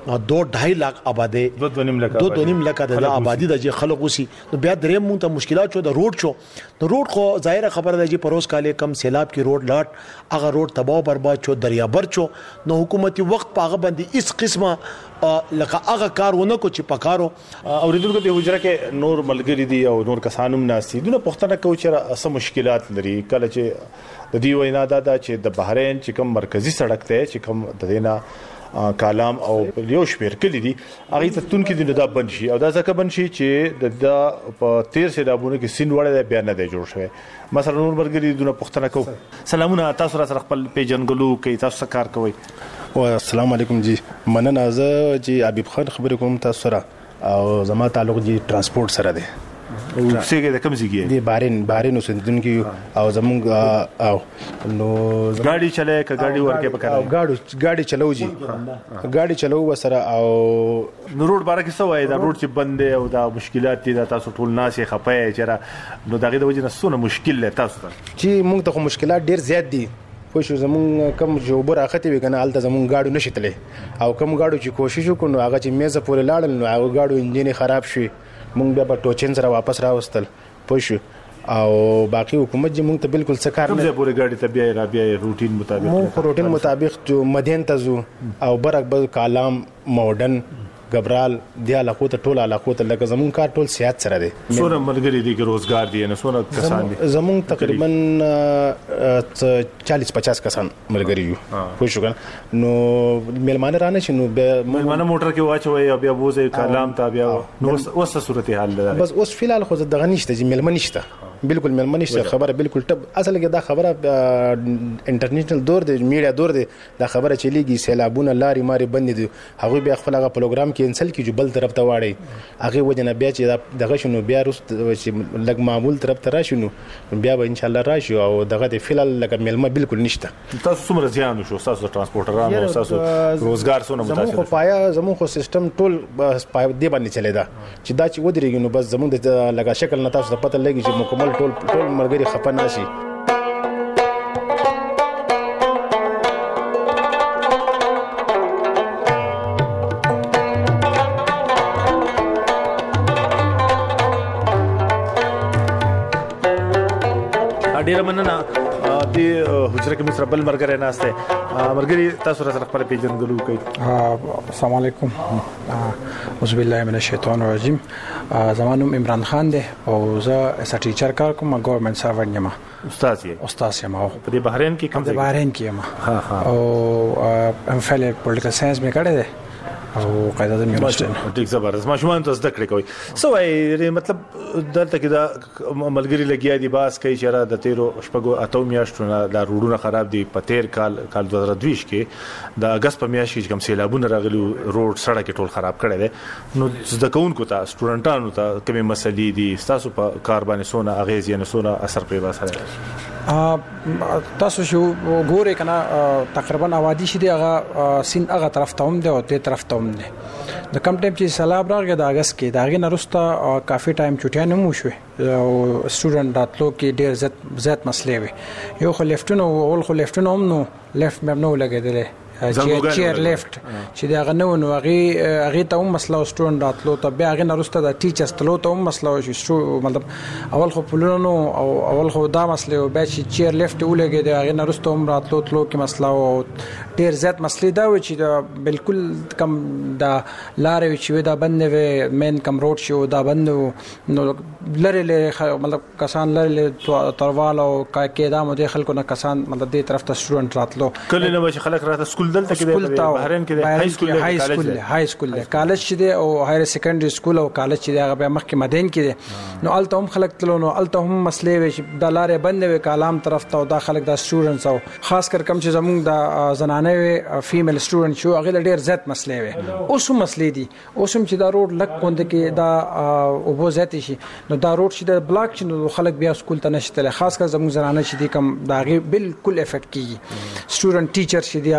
دو ढाई लाख आबादी دو دو نیم لک دو دو نیم لک د آبادی د خلک وسی نو بیا درې مونږ ته مشکلات شو د روډ شو د روډ خو ظاهره خبره ده چې پروس کاله کم سیلاب کې روډ لاټ هغه روډ تباہ برباد شو دریابر شو نو حکومتي وخت پاغه باندې اس قسمه لکه هغه کارونه کو چې پکارو اوریدونکو د حجره کې نور ملګری دي او نور کسانم ناسي دونه پښتنه کو چې اسه مشکلات لري کله چې د دې وینا دا چې د بحرین چې کوم مرکزی سړک ته چې کوم د دینا کالام او یو شپیر کلی دي هغه ته تون کې د دا بند شي او دا ځکه بند شي چې د په تیر سیلابونو کې سین وړه بیان نه دی جوړ شوی مثلا نور مرګري دونه پښتنه کو سلامونه تاسو را سره خپل پیجنګلو کې تاسو کار کوي او السلام علیکم جی مننه زه جی حبیب خان خبرې کوم تاسو سره او زما تعلق جی ترانسپورت سره دی او څنګه د کوم ځای دی بارین بارین اوسیدونکو او زمونږ او نو ګاډي چلای ک ګاډي ورکه پکاره او ګاډي ګاډي چلو جی ګاډي چلو وسره او نو روډ بارے کې څه وای دا روډ چې بند او دا مشکلات دي دا تاسو ټول ناسې خپای چیرې نو دغه د وجه نه سونه مشکل له تاسو ته چې موږ ته مشکلات ډیر زیات دي خو شو زمون کم جوبر اخته وی کنه الته زمون گاډو نشیتلې او کم گاډو چې کوشش وکړو هغه چې میزه پورې لاړل نو هغه گاډو انجن خراب شي مونږ بیا په ټوچن سره واپس راوستل پوه او باقي حکومت چې مونږ ته بالکل څه کار نه کوم پورې گاډي ته بیا را بیا روټین مطابق مونږ روټین مطابق جو مدین تزو او برک بل کالام ماډرن غبرال دی علاقو ته ټول علاقو ته لکه زمون کار ټول سیاحت سره دی سونه ملګری دي کې روزګار دي نه سونه کسان دي زمون تقریبا چالیس پچاس کسان ملګری یو خو شو نو ملمانه رانه شنو ملمانه موټر کې واچوي او بیا بوزي کلام ته بیا نو وسه صورت حال ده بس اوس فلحال خو دغه نشته چې ملمن نشته بالکل ملمن نشته خبره بالکل ټب اصل کې دا خبره انټرنیشنل دور دی میډیا دور دی دا خبره چلیږي سیلابونه لاري ماري بند دي هغه بیا خپل هغه پروګرام کینسل کی جو بل طرف ته واړی هغه وجنه بیا چې دغه شنو بیا رست چې لګ معمول طرف ته راشنو بیا به ان شاء الله راشي او دغه د فلال لګ ملمه بالکل نشته تاسو څومره زیان شو تاسو ترانسپورټرانو تاسو روزګار څونه متاثر زموږ پایا زموږ خو سیستم ټول پای دی باندې چلیدا چې دا چې ودرېږي نو بس زموږ د لګا شکل نه تاسو پته لګي چې مکمل ټول ټول مرګري خپه نشي ډیر مننه د حجره کې مصر بل مرګره ناشته مرګري تاسو سره خپل پیژنګلو کوي السلام علیکم اعوذ بالله من الشیطان الرجیم زمانم عمران خان دی او زه اس ټیچر کار کوم ګورنمنت سروانت یم استاد یې استاد یم او په دې بحرین کې کوم ځای بحرین کې یم ها ها او ام فل پولیټیکل ساينس مې کړی دی او قاعده د یونیورسيټي ټیک زبردست ماشومان ته زده کړې کوي سو ای مطلب دلته کې دا ملګری لګیا دي باس کوي چې را د تیرو شپږو اتو میاشتونو د روډونو خراب دي په تیر کال کال دوه هزار دوه کې د اگست په میاشت کې کوم سیلابونه راغلي روډ سړک ټول خراب کړي دي نو زده کوونکو ته سټوډنټانو ته کومې مسلې دي تاسو په کار باندې سونه اغیز یا سونه اثر په واسره تاسو شو ګورې کنه تقریبا آبادی شې دی هغه سین هغه طرف ته هم دی او دې طرف ته هم دی د کم ټایم چې سیلاب راغی د اگست کې دا غي نرسته کافي ټایم چټیان مو شوې او سټوډنټ راتلو کې ډېر زیات زیات مسلې وي یو خو لیفټونو اول خو لیفټونو هم نو لیفټ مې نو لګېدلې چې چیر لیفت چې دا غنو نو هغه هغه ته هم مسله سټوډنټ راتلو ته بیا هغه نرسته د ټیچرز تلو ته هم مسله شو مطلب اول خو پلونو او اول خو دا مسله او بیا چې چیر لیفت ولګي دا هغه نرسته هم راتلو تلو کې مسله او ډیر زیات مسلې دا و چې دا بالکل کم دا لارې چې دا بند وي مین کم روډ شو دا بند نو لری له مطلب کسان لری تروال او کې دا مو د خلکو نه کسان مطلب دې طرف ته سټوډنټ راتلو کله نو چې خلک راته سکول دلته کې د بحرین کې د های سکول های سکول های سکول کالج چې دی او هایر سیکنډري سکول او کالج چې دی هغه مخکې مدین کې دی نو الته هم خلک تلو نو الته هم مسلې وي چې د لارې بند وي کالام طرف ته او دا خلک د سټوډنټس او خاص کر کم چې زموږ د زنانه وي فیمیل سټوډنټ شو هغه ډیر زیات مسلې وي اوس هم مسلې دي اوس هم چې دا روډ لک کوند کې دا او بو زیات شي نو دا روډ چې د بلاک چې نو خلک بیا سکول ته نشته خاص کر زموږ زنانه چې دي کم دا غي بالکل افیکټ کیږي سټوډنټ ټیچر چې دی هغه هم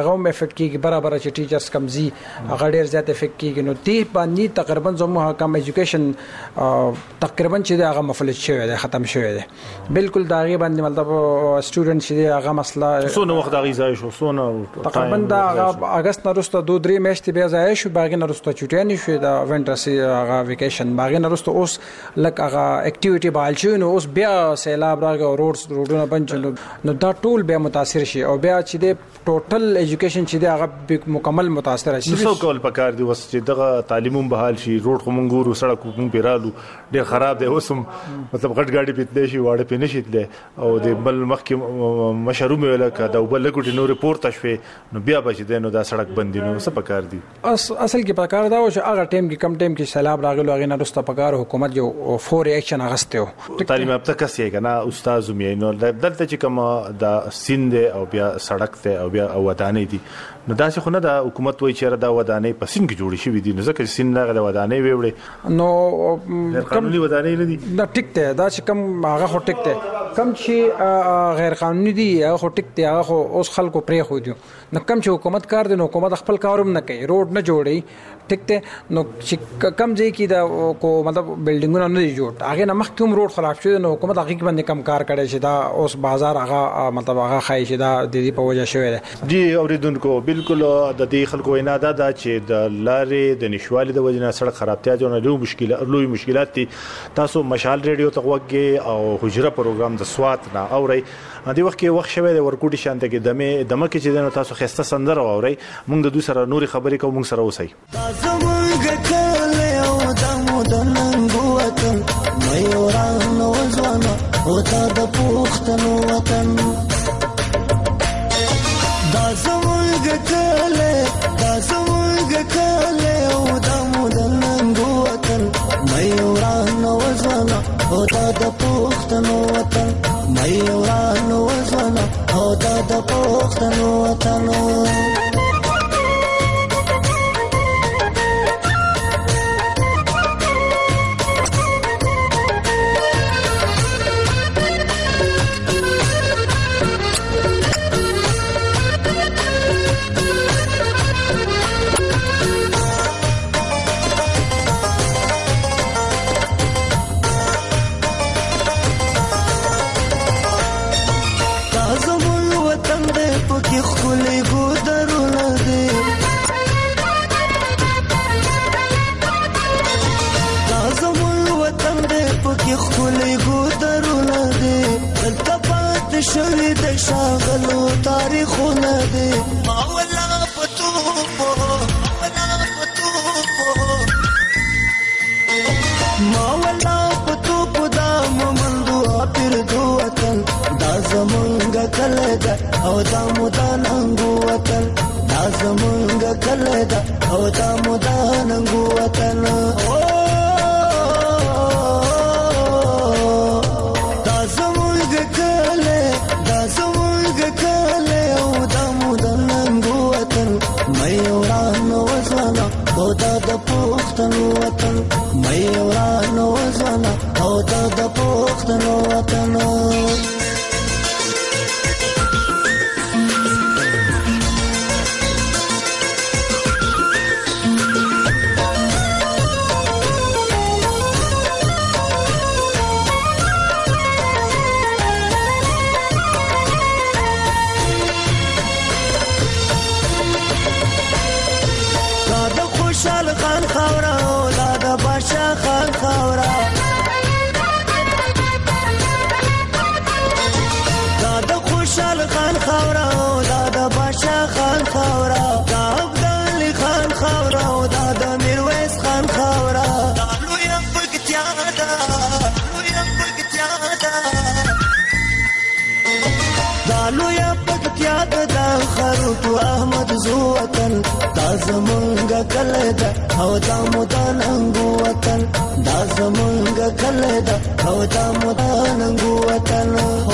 افیکټ کیږي برابر چې ټیچرز کمزي هغه ډیر زیات افیکټ کیږي نو دې باندې تقریبا زموږ کم ایجوکیشن تقریبا چې هغه مفلج شوی دی ختم شوی دی بالکل دا غي باندې مطلب سټوډنټ چې هغه مسله سونه وخت هغه ځای شو سونه تقریبا دا اگست نرسته دو درې میاشتې بیا ځای شو باغ نرسته چټیا نشو دا وینټر سي هغه ویکیشن باغ نرسته اوس لک هغه اکټیویټي بال شو نو اوس بیا سیلاب راغی او روډز روډونه بند شول نو دا ټول بیا متاثر شي او بیا چې د ټوټل ایجوکیشن چې دا هغه مکمل متاثر شي نو کول پکار دی وس چې دغه تعلیمون بحال شي روډ کومنګورو سړک کوم پیرالو ډیر خراب دی اوسم مطلب غټ گاډي پیتلې شي واړه پینې شي او د بل مخکې مشروم ویل کا دا بل ګټي نو ریپورت شوي نو بیا بچ دی نو دا سړک بند نو څه پکار دی اصل کې پکار دا چې هغه ټیم کې کم ټیم کې سیلاب راغلو هغه نه رسته پکار حکومت یو فور ایکشن اغسته تعلیم یافته کس یې کنه استاد مې نو دلته چې کوم دا سیند او بیا سړک ته او بیا ودانې دي نو دا څه خو نه د حکومت وایي چې دا ودانې په سین کې جوړې شوې دي نو ځکه سین نه د ودانې ویوړې نو قانوني ودانې نه دي دا ټیک ته دا چې کم هغه خو ټیک ته کم چې غیر قانوني دي هغه خو ټیک ته هغه خو اوس خلکو پرې خو دي نو کم چې حکومت کار دی نو حکومت خپل کاروم نه کوي روډ نه جوړي ټیک ته نو چې کم ځای کې دا کو مطلب بلډینګونه نه دي جوړ هغه نه مخ کوم روډ خراب شوی نو حکومت هغه باندې کم کار کړي چې دا اوس بازار هغه مطلب هغه خای چې دا د دې په وجه شوی دی جی اوریدونکو بالکل د دې خلکو وینا دا دا چې د لارې د نشوالي د وجنه سړک خرابتیا جوړه لوي مشکلات لوي مشکلات دي تاسو مشال ریډیو ته وګورئ او حجره پروګرام د سوات نه اوري د وخت کې وخت شوی د ورکوټي شانته کې دمه دمه کې چې نو تاسو خسته سندره اوري موږ د دوی سره نوري خبرې کوو موږ سره اوسئ زمونږ کله او دمو د ننګو وطن مې ورانو ځوانه او تا د پښتنو وطن دا زمونږ کله دا زمونږ کله او دمو د ننګو وطن مې ورانو ځوانه او تا د پښتنو وطن مې ورانو ځوانه او تا د پښتنو وطن شوی د شاغلو تاریخونه دي ما ولا پتو ولا پتو ما ولا پتو پدا ممندو اپر دو وطن دا زمونږ کله دا او دا مداننګ وطن دا زمونږ کله دا او دا مداننګ وطن او دا د پښتنو وطن مې ورانو ځوانه او دا د پښتنو وطن احمد زو وطن دا زمونږ کله دا او دا مداننګ وطن دا زمونږ کله دا او دا مداننګ وطن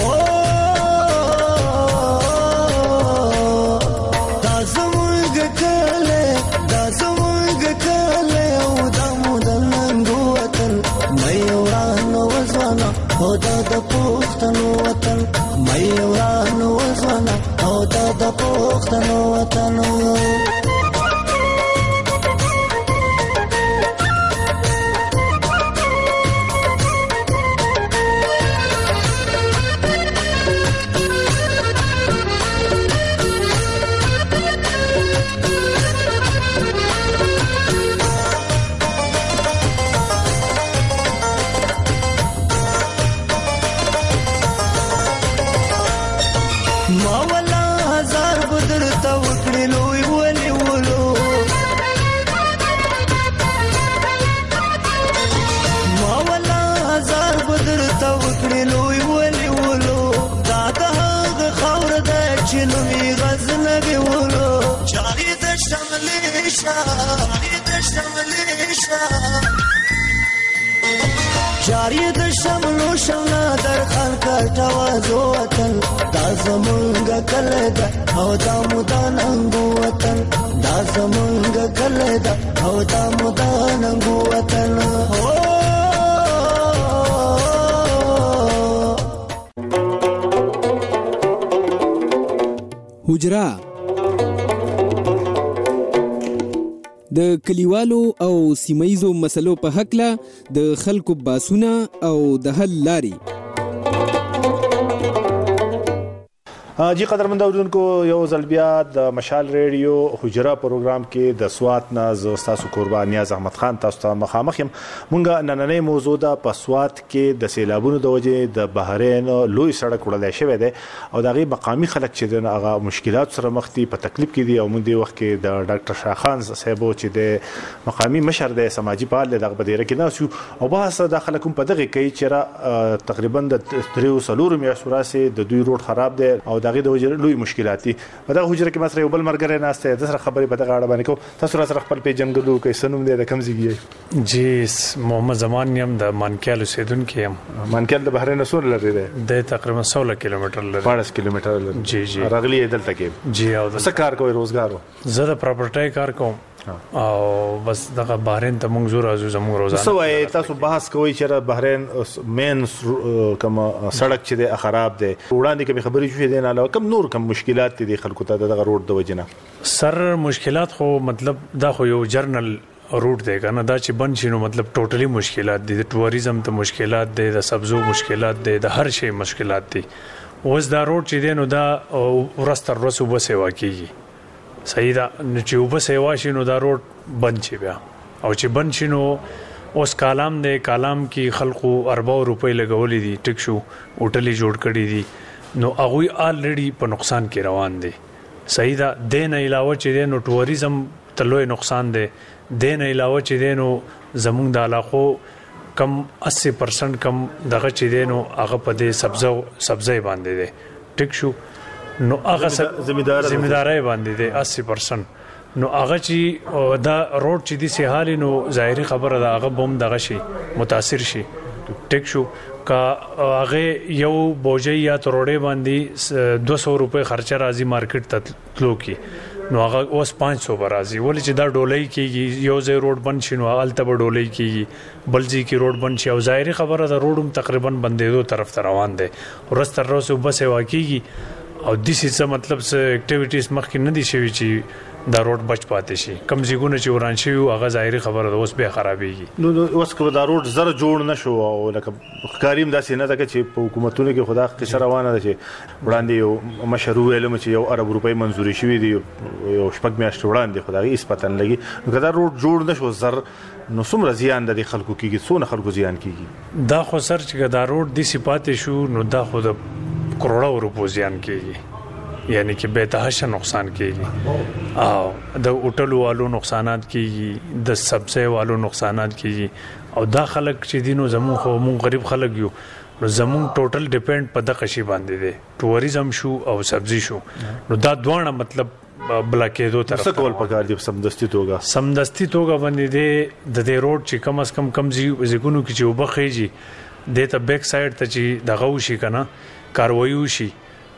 دا زمونږ کله دا زمونږ کله او دا مداننګ وطن مې ورانو ځوانه او دا د پښتنو وطن مې ورانو ځوانه او دا د پښتنو وطن جاری د شملو شمنا در خان کټوا زو وطن دا زمونږ کله دا او دا مودان وطن دا زمونږ کله دا او دا مودان وطن حجرا د کلیوالو او سیمایزو مسلو په حقله د خلکو باسونه او د حل لاري جی قدرمن اوریدونکو یو ځل بیا د مشال ریډیو حجره پروګرام کې د سوات نه زه ستاسو قربان نیاز احمد خان تاسو ته مخامخ یم مونږه نننۍ موضوع ده په سوات کې د سیلابونو د وجې د بحرین لوی سړک وړلی شوی دی او د هغې مقامي خلک چې دی هغه مشکلات سره مخ دي په تکلیف کې دي او موږ دې وخت کې د ډاکټر شاخان صاحبو چې د مقامي مشر دی سماجي فعال دی دغه په دیره کې ناست یو او بحث دا خلک هم په دغې کوي چې را تقریبا د دریو څلورو میاشتو راسې د دوی روډ خراب دی او دغه د وجې لوی مشکلات دي په دغه حجره کې مسره یو بل ملګری ناست دی د سره خبرې په دغه اړه باندې کوو تاسو را سره خپل پیژنګلو کوئ څه نوم دی د کوم ځای کې جی محمد زمان یم د مانکیال اوسیدونکی یم مانکیال د بحرین نه څومره لرې دی د تقریبا سولہ کیلومتر لري پانزده کیلومتر لري جی جی راغلی دلته کې جی او څه کار کوئ روزګار زه د پراپرټي کار کوم او بس دغه بحرین ته موږ زور ازو زموږ روزانه څه وایي تاسو بحث کوئ چې بحرین مین کوم سړک چې دی خراب دی وړاندې کوم خبرې شوې دي نه علاوه کوم نور کوم مشکلات دي خلکو ته دغه روډ د وجې نه سر مشکلات خو مطلب دا خو یو جرنل روټ دی کنه دا چې بند شي نو مطلب ټوټلی مشکلات دي د ټوریزم ته مشکلات دي د سبزو مشکلات دي د هر شي مشکلات دي اوس دا روټ چې دی نو دا ورستر رسو به سیوا کیږي صحیح دا چې وب سیوا شي نو دا روټ بند شي بیا او چې بند شي نو اوس کالام دی کالام کې خلکو اربع روپۍ لګولې دي ټیک شو هوټلې جوړ کړي دي نو هغه الریډي په نقصان کې روان دي صحیح دا د نه علاوه چې دی نو ټوریزم ته لوی نقصان دی د نه علاوه چې دی نو زمونږ د علاقو کم اسی پرسنټ کم دغه چې دی نو هغه په دې سبزو سبزی باندې دی ټیک شو نو هغه ځمېداري باندې دی اسی پرسنټ نو هغه چې دا روډ چې دي سه حالي نو ظاهري خبره ده هغه بم دغه شي متاثر شي ټیک شو کا هغه یو بوجي یا تروړې باندې دو سو روپے خرچه راځي مارکیټ ته تلو کی نو هغه اوس پانچ سو برازي ولې چې دا ډولۍ کیږي یو ځای روډ بند شي نو هغه ته ډولۍ کیږي بلځي کی روډ بند شي او ظاهري خبره ده روډم تقریبا بندېدو طرف ته روان دي ورستر روسو بس واکیږي او د سې مطلب څه اکټیویټیز مخکې نه دي شوی چې دا روډ بچ پاتې شي کم ځایونه چې وران شي هغه ظاهري خبره ده اوس به خرابېږي نو اوس کو دا روډ زره جوړ نشو او لکه ښکاریم داسې نه ده چې په حکومتونو کې خدا قصه روانه ده چې وړاندې یو مشروع علم چې یو ارب روپۍ منزوري شوی دی یو شپږ میاشتې وړاندې خدای هیڅ پته نه لګي نو دا روډ جوړ نشو زر نو څومره زیان د خلکو کېږي څونه خلکو زیان کېږي دا خو سر چې دا روډ د صفات شو نو دا خو د کروڑو روپو زیان کېږي یعنی چې به تهشه نقصان کېږي او د هوټلو والو نقصانات کېږي د سبزی والو نقصانات کېږي او دا خلک چې دینو زمون خو مون غریب خلک یو نو زمون ټوټل ډیپند په دغه شی باندې دی ټوریزم شو او سبزی شو نو دا دوه مطلب بلاکېدو طرف څه کول پکار دي سمدستي توګه سمدستي توګه باندې دی د دې روډ چې کم از کم کم زیګونو کې چې وبخېږي د ته بیک سایډ ته چې دغه وشي کنه کاروایي وشي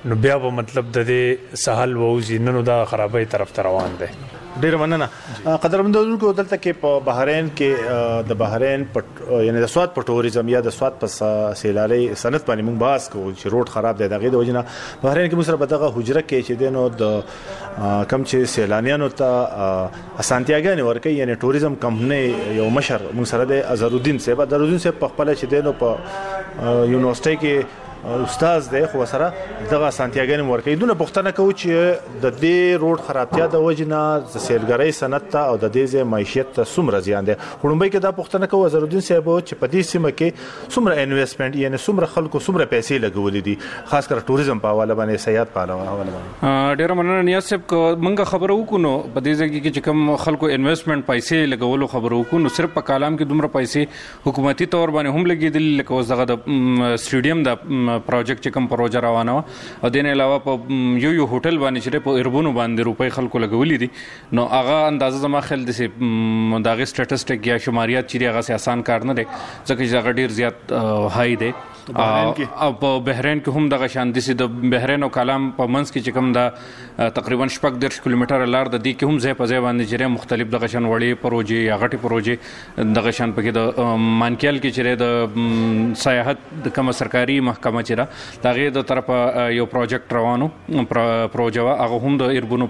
نو بیا به مطلب د دې سهل ووزي نن دا خرابې طرف ته روان دي. ډیر مننه. قدرمنونکو دلته کې په بحرین کې د بحرین په یعنی د سواد په ټوریزم یا د سواد په سیلالي صنعت باندې موږ بحث کوو چې روډ خراب دی دغه د وجنه بحرین کې موږ سره بدغه حجره کې چې دینو د کم چې سیلانیانو ته اسانتیاګانې ورکوي یعنی ټوریزم کمپنی یو مشر موږ سره د اظهرالدین صاحب اظهرالدین صاحب په خپل چې دینو په یونیورسيټي کې استاد دی خو سره دغه سانتیاګان ورکې دونه پښتنه کوي چې د دې روډ خرابتیا د وجنه د سیلګرۍ صنعت ته او د دې ځای معیشت ته څومره زیان دی. وړاندې کې دا پښتنه کوي اظهرالدین صاحب چې په دې سیمه کې څومره انویسټمنت یعنی څومره خلکو څومره پیسې لګولې دي خاص کر ټوریزم په حواله باندې سیاحت په حواله باندې. ډیر مننه نیاز صاحب موږ خبرو وکړو په دې ځای کې چې کوم خلکو انویسټمنت پیسې لګولو خبرو وکړو نو صرف په کالام کې دومره پیسې حکومتي تور باندې هم لګېدل لکه اوس دغه د سټیډیم د پروجیکټ چې کوم پروژه روانه او دین علاوه په یو یو هوټل باندې چې په اربونو باندې روپۍ خلکو لګولې دي نو هغه اندازه زما خل د دغه سټټسټیک یا شماریات چې هغه آسان کار نه دی ځکه چې هغه ډیر زیات هاي دی. او په بحرین کې هم دغه شان دي چې د بحرین او کلام په منځ کې چې کوم دا تقریبا شپږ درش کیلومتر لار د دې کې هم ځای په ځای باندې چې مختلف دغه شان وړي پروژې یا غټي پروژې دغه شان پکې د مانکیال کې چې د سیاحت د کوم سرکاري محکمه چې را دغه د طرفه یو پروجیکټ روانو پروژه هغه هم د اربونو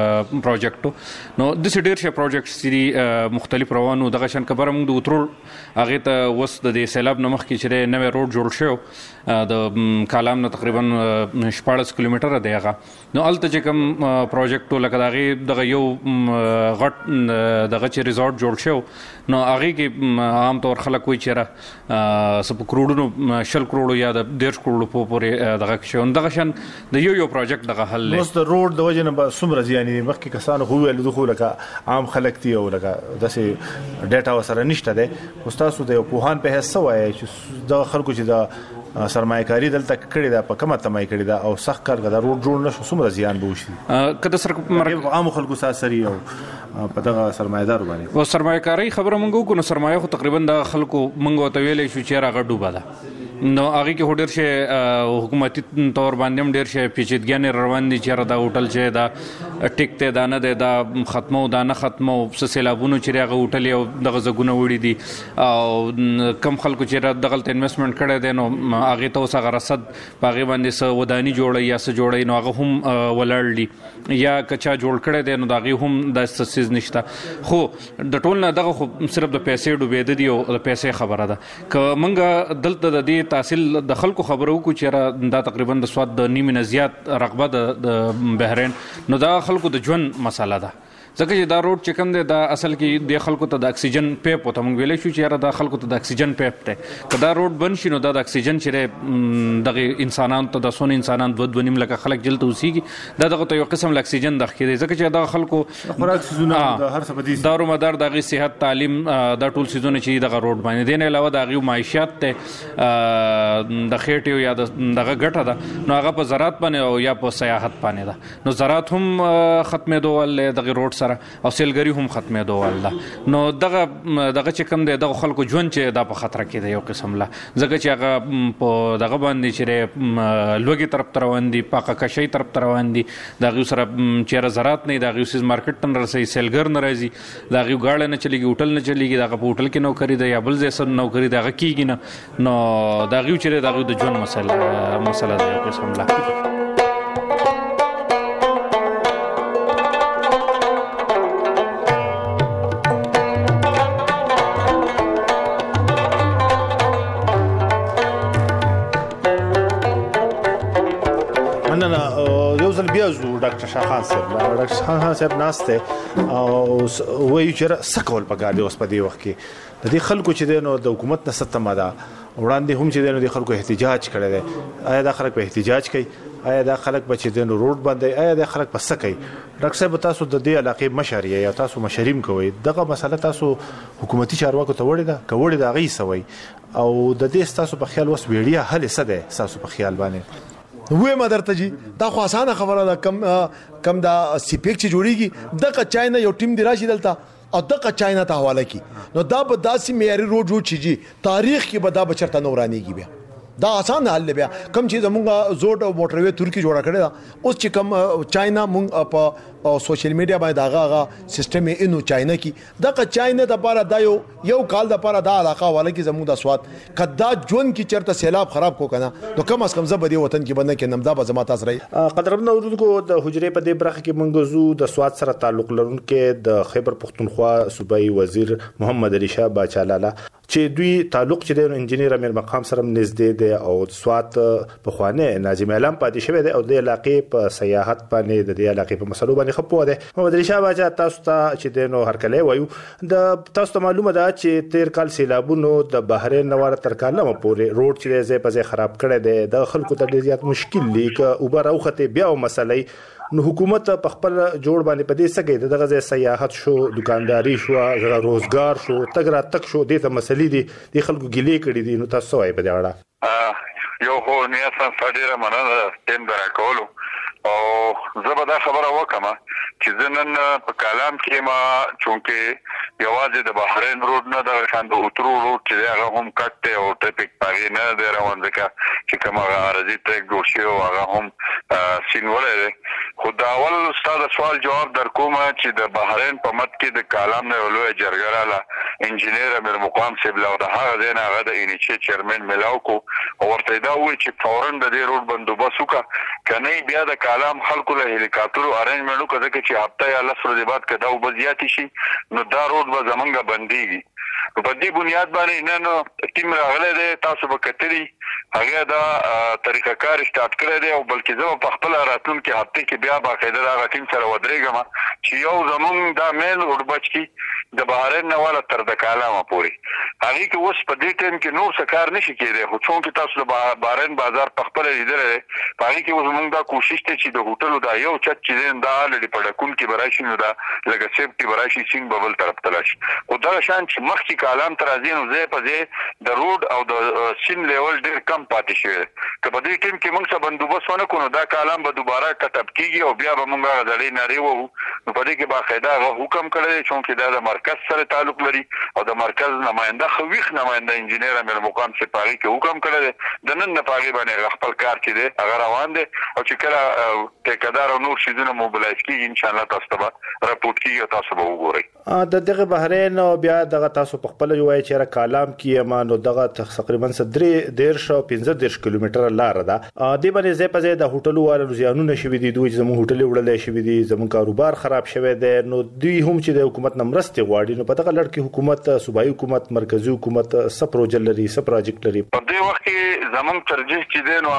پروجیکټ نو د ډیر شه پروجیکټ سری مختلف روانو دغه شان کبر موږ د وترول هغه ته وس د سیلاب نمخ کې چې نوې روډ جوړ شو د کلام نه تقریبا شپږ کیلومتر دی هغه نو الته چې کوم پروجیکټ لکه دغه دغه یو غټ دغه چې ریزورټ جوړ شو نو هغه کې عام طور خلک وایي چې را سپ کروڑونو شل کروڑو یا د ډیر کروڑو په پورې دغه شو دغه شان د یو یو پروجیکټ دغه حل نو د روډ د وجه نه سمره یعنی مخکې کسانو خو ویل دغه لکه عام خلک دی او لکه داسې ډیټا وسره نشته دی استاد د پوهان په حساب وایي چې د خلکو چې د سرمایه‌کاري دلته کړی دا په کومه تمای کړی دا او سخت کار غدا روډ جوړ نشو څومره زیان به وشي کله سر عام خلکو ساسري او په دغه سرمایدار باندې او سرمایه‌کاري خبره مونږ کو نو سرمایه خو تقریبا د خلکو مونږ ته ویلې شو چې راغ ډوبه ده نو هغه کې هډر شه حکومتي تور باندې هم ډیر شه پیچیدګي روان دي چې دا هوټل چې دا ټیک ته دا نه ده دا ختمو دا نه ختمو سیلابونو چې هغه هوټل یو دغه زګونه وړي دي او کم خلکو چې دغه انویسټمنٹ کړي دي نو هغه ته وسه رصد باغې باندې سو ودانی جوړي یا څه جوړي نو هغه هم ولړلی یا کچا جوړ کړي دي نو دغه هم د سیس نشته خو د ټول نه دغه خو صرف د پیسې ډوبېد دي او د پیسې خبره ده ک منګه دلته د دې تحصیل د خلکو خبرو کو چې دا تقریبا د سواد د نیمه نه زیات رغبه د بحرین نو دا خلکو د ژوند مسله ده ځکه چې دا روډ چې کوم دی دا اصل کې د خلکو ته د اکسیجن پیپ وته موږ ویلې شو چې دا خلکو ته د اکسیجن پیپ ته کدا روډ بن شي نو دا د اکسیجن چې دغه انسانانو ته د سون انسانان د ودونیم لکه خلک جلته وسیږي دا دغه ته یو قسم د اکسیجن د خېده ځکه چې دا خلکو خوراک سيزونه د هر څه بدی دارو مدار دغه صحت تعلیم دا ټول سيزونه چې دغه روډ باندې دین علاوه دغه معیشت ته د خېټیو یا دغه ګټه ده نو هغه په زراعت باندې او یا په سیاحت باندې ده نو زراعت هم ختمه دوه دغه روډ او سیلګری هم ختمه دوه الله نو دغه دغه چې کوم دی دغه خلکو ژوند چې دا په خطر کې دی یو قسم لا ځکه چې هغه په دغه باندې چې لوګي طرف تر روان دي پاکه کشي طرف تر روان دي دغه سره چې زراعت نه دغه سیز مارکیټ تن رسي سیلګر ناراضي دغه غاړه نه چلیږي هوټل نه چلیږي دغه په هوټل کې نوکری دی یا بل ځای سره نوکری دغه کیږي نه نو دغه چې دغه د ژوند مسله مسله دی یو قسم لا ډاکټر شاهخان صاحب ډاکټر شاهخان صاحب ناشته او وایي چې سکول پکار دی اوس په دې وخت کې د دې خلکو چې دینو د حکومت نه ستمه ده وړاندې هم چې دینو د خلکو احتجاج کړي دي آیا دا خلک په احتجاج کوي آیا دا خلک به چې دینو روډ باندې آیا دا خلک په سکي ډاکټر صاحب تاسو د دې علاقې مشاري یا تاسو مشریم کوي دغه مسله تاسو حکومتي چارواکو ته وړي ده کوړي دا غي سوي او د دې تاسو په خیال وس ویډیا حل څه ده تاسو په خیال باندې وې مدرته جی دا خو اسانه خبره ده کم کم دا سیپیک چې جوړیږي دغه چاینا یو ټیم دی راشي دلته او دغه چاینا ته حواله کی نو دا به داسې معیاري روډ جوړ شي جی تاریخ کې به دا بچرته نورانیږي بیا دا آسان حل بیا کم چې زمونږ زوړ موټروي ترکی جوړه کړی دا اوس چې کم چاینا مونږ په سوشل میډیا باندې داغه هغه سیستم یې انو چاینا کې دا که چاینا د لپاره دا یو یو کال د لپاره دا علاقه والا کې زموږ د سواد کدا جون کې چرته سیلاب خراب کو کنه نو کم از کم زبدي وطن کې باندې کې نمدا به زما تاسو راي قدرمن اوردونکو د حجرې په دې برخه کې مونږ زو د سواد سره تعلق لرونکو د خیبر پختونخوا صوبایي وزیر محمد علي شاه باچالاله چې دوی تعلق چې د انجنیر امیر مقام سره نږدې دی او سواد په خوانه ناظم اعلان پاتې شوی دی او د علاقې په سیاحت باندې د دې علاقې په مسلو باندې خپو دی محمد علي شاه باچا تاسو ته چې د نو هر کله وایو د تاسو ته معلومه ده چې تیر کال سیلابونو د بحرین نواره تر کاله پورې روډ چې زې په ځای خراب کړی دی د خلکو ته ډیر زیات مشکل لیک او براوخته بیا او مسلې نو حکومت په خپل جوړ باندې پدې سګي دغه ځای سیاحت شو دکانداري شو غیر روزګار شو تګرا تک شو د ته مسلې دي د خلکو ګلې کړي دي نو تاسو وايي په دې اړه یو هو نیت څنګه مننه تیم درکولو او زبدا خبره وکما چې زنن په کلام کې ما چونکه یوازې د بحرین روډ نه د خاند اوترو روډ چې هغه هم کټ او ټریفیک پاګې نه دی روان ځکه چې کومه غارزي ټریک جوړ شي او هغه هم سینولې خو دا اول استاد سوال جواب در کوم چې د بحرین په مت کې د کلام نه ولوي جرګراله انجنیر امیر مقام سیب له د هغه دین هغه د انیچې چیرمن ملاو کو او ورته دا وی چې فورن د دې روډ بندوبست وکړه کنه بیا د کلام خلکو له هلیکاپټرو ارنجمنټ وکړه چې هفته یا لس ورځې بعد کدا او بزیاتی شي نو دا روډ به زمونږه بنديږي په دې بنیاد باندې نن ټیم راغله ده تاسو به کتلی هغه دا طریقه کار سٹارټ کړی دی او بلکې زه په خپل راتلون کې هفته کې بیا باقاعده دا ټیم سره ودرېږم چې یو زمونږ دا مین روډ بچ کی د بهرین نه والا تر د کالامه پوري هغه کې اوس په دې ټیم کې نور څه کار نشي کېدی خو څون کې تاسو د بهرین بازار په خپل لیدل هغه کې اوس موږ دا کوشش ته چې د هوټلو دا یو چت چې دا لري په ډکون کې براشي نو دا لکه سیفټي براشي سین ببل طرف تلاش او دا شان چې مخکې کالام تر ازین او زه په دې د روډ او د سین لیول ډېر کم پاتې شوی که په دې ټیم کې موږ څه بندوبست ونه کړو دا کالام به دوباره کتب کیږي او بیا به موږ غړي نری وو نو په دې کې باقاعده حکم کړی چې دا د مرکز سره تعلق لري او د مرکز نماینده خويخ نماینده انجنیر امیر مقام سپاری کې حکم کړی د نن نه پاغي باندې خپل کار چې دی هغه روان دی او چې کله ټیکدار او نور شیزونه موبلایز کیږي ان شاء الله تاسو ته راپورټ کیږي تاسو به وګورئ د دغه بهرین او بیا دغه تاسو په خپل یوای چې کالام کې ما نو دغه تقریبا درې ډیر شو پنځه ډیر کیلومتر لار ده د باندې زې په زې د هوټلو والو زیانونه شوي دي دوی زمو هوټل وړلې شوي دي زمو کاروبار خراب شوی دی نو دوی هم چې د حکومت نمرسته غواړي نو په دغه لړ کې حکومت صوبایي حکومت مرکزی حکومت سب پروژې لري سب پروجیکټ لري په دې وخت کې زمون ترجیح چې دی نو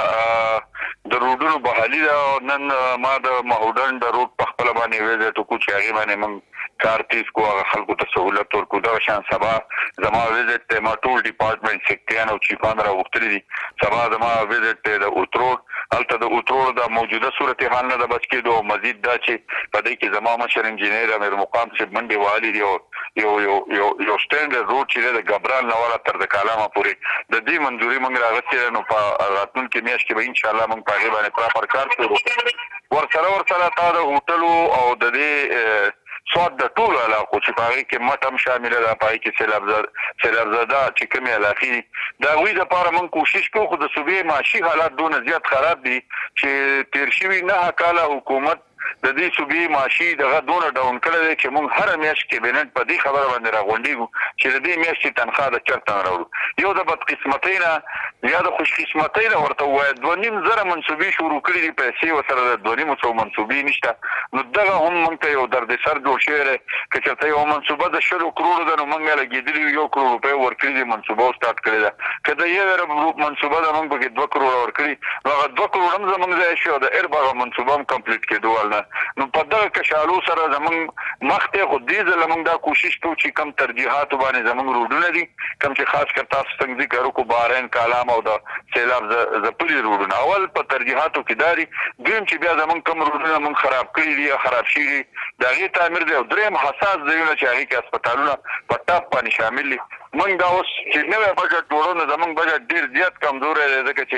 هغه د روډونو بحالي دا نن ما د مهودن د روډ په خپل باندې وځي ته کوم چې هغه باندې من کار تیز کو خلکو ته سہولت ورکو دا شان سبا زما وزټ ته ما ټول ډپارټمنټ سیکټریان او چیفان را وختلي دي سبا زما وزټ ته د اوترو الته د اوترو د موجوده صورتحال نه د بچ کېدو مزید دا چې په دې کې زما مشر انجنیر امیر مقام چې منډي والی دی یو یو یو یو سټینډ روډ چې د غبران نواله تر د کلامه پوري د دې منځوري موږ راغستې نو په راتلون کې میاش کې به ان شاء الله موږ په هغه باندې پراپر کار کوو ورسره ورسره تا د هوټلو او د دې سواد د ټول علاقو چې پاره کې مټم شامل ده پای کې سیلاب زده سیلاب زده چې کومه علاقې دا وی د پاره مون کوشش کوو خو د صوبې معاشي حالات دون زیات خراب دي چې تیر شوی نه کاله حکومت د دې صوبې معاشي دغه دونه ډاون کړل چې موږ هر میاشت کې بنت په دې خبره باندې راغونډیږو چې د دې میاشتې تنخواه د چرته راوړو یو د بد قسمتۍ نه یا د خوش قسمتۍ نه ورته وایي دوه نیم زره منصوبې شروع کړي دي پیسې ورسره د دوه نیم سوه منصوبې نشته نو دغه هم موږ ته یو درد سر جوړ شوی دی که چېرته یو منصوبه د شلو کروړو ده نو موږ لګېدلي یو کروړ روپۍ ورکړي دي منصوبه سټارټ کړې ده که د یو ارب منصوبه ده موږ پکې دوه کروړه ورکړي نو هغه دوه کروړ هم زموږ ځای شي او د ارب هغه منصوبه هم کمپلیټ کېدو نه نو په دغه کشالو سره زمونږ مخته خو دې ځل موږ دا کوشش کوو چې کم ترجیحات باندې زمونږ روډونه دي کم چې خاص کر تاسو څنګه ذکر وکړو بارین کلام او د سیلاب زپلي روډونه اول په ترجیحاتو کې داري دویم چې بیا زمونږ کم روډونه موږ خراب کړي دي خراب شي دي دا غي تعمیر دی او دریم حساس ځایونه چې هغه کې هسپتالونه په ټاپ باندې شامل دي موږ دا اوس چې نوې بجټ جوړونه زمونږ بجټ ډیر زیات کمزور دی ځکه چې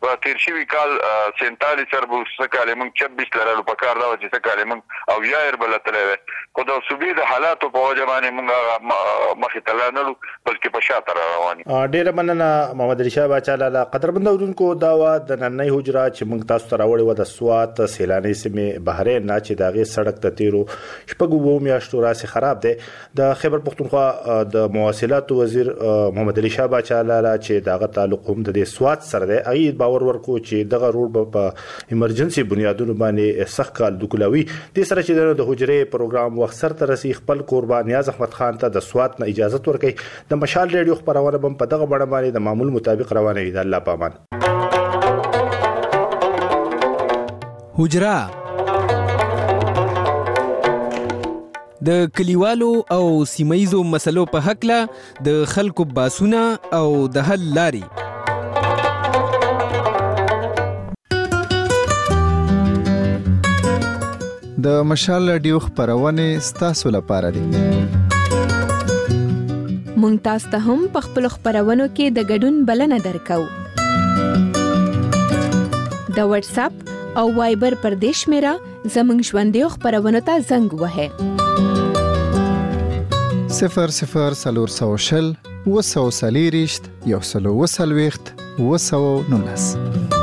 په تیر شوي کال سینتالیس اربه څه کال موږ چبیس لرلو په کار دا و چې څه کال موږ اویا اربه لتلی دی خو د صوبې د حالاتو په وجه باندې موږ مخې ته لا نه لو بلکې په شاته را روان یو. ډېره مننه محمد علي شاه باچا لالا. قدرمنو اورونکو دا وه د نننۍ حجره چې موږ تاسو ته راوړې وه د سوات سیلانۍ سیمې بحرین نه چې د هغې سړک د تیرو شپږو اووه میاشتو راسې خراب دی. د خیبر پښتونخوا د مواصلاتو وزیر محمد علي شاه باچا لالا چې د هغه تعلق هم د دې سوات سره دی هغې باور ورکو چې دغه روډ به په ایمرجنسي بنیادونو باندې سخت کال دوکلوي. دې سره چې د حجرې پروګرام وخت سرته رسي خپل کوربه نیاز احمد خان ته د سوات نه اجازت ورکړي. د مشال ریډیو خبرونه هم په دغه بڼه باندې د معمول مطابق روانه وي. د الله په امان. حجره د کلیوالو او سیمایزو مسلو په حقله د خلکو باسونه او د حل لاري. د مشال رادیو خبرونه ستاسو لپاره دي. مونږ تاسو ته هم په خپل خبرونو کې د ګډون بلنه درکو. د واتس اپ او وایبر پر دیش میرا زمنګ ژوندې خبرونو ته زنګ وهه صفر صفر سلور سو شل وسو سلیریشت یو سلو وسلويخت وسو نونس.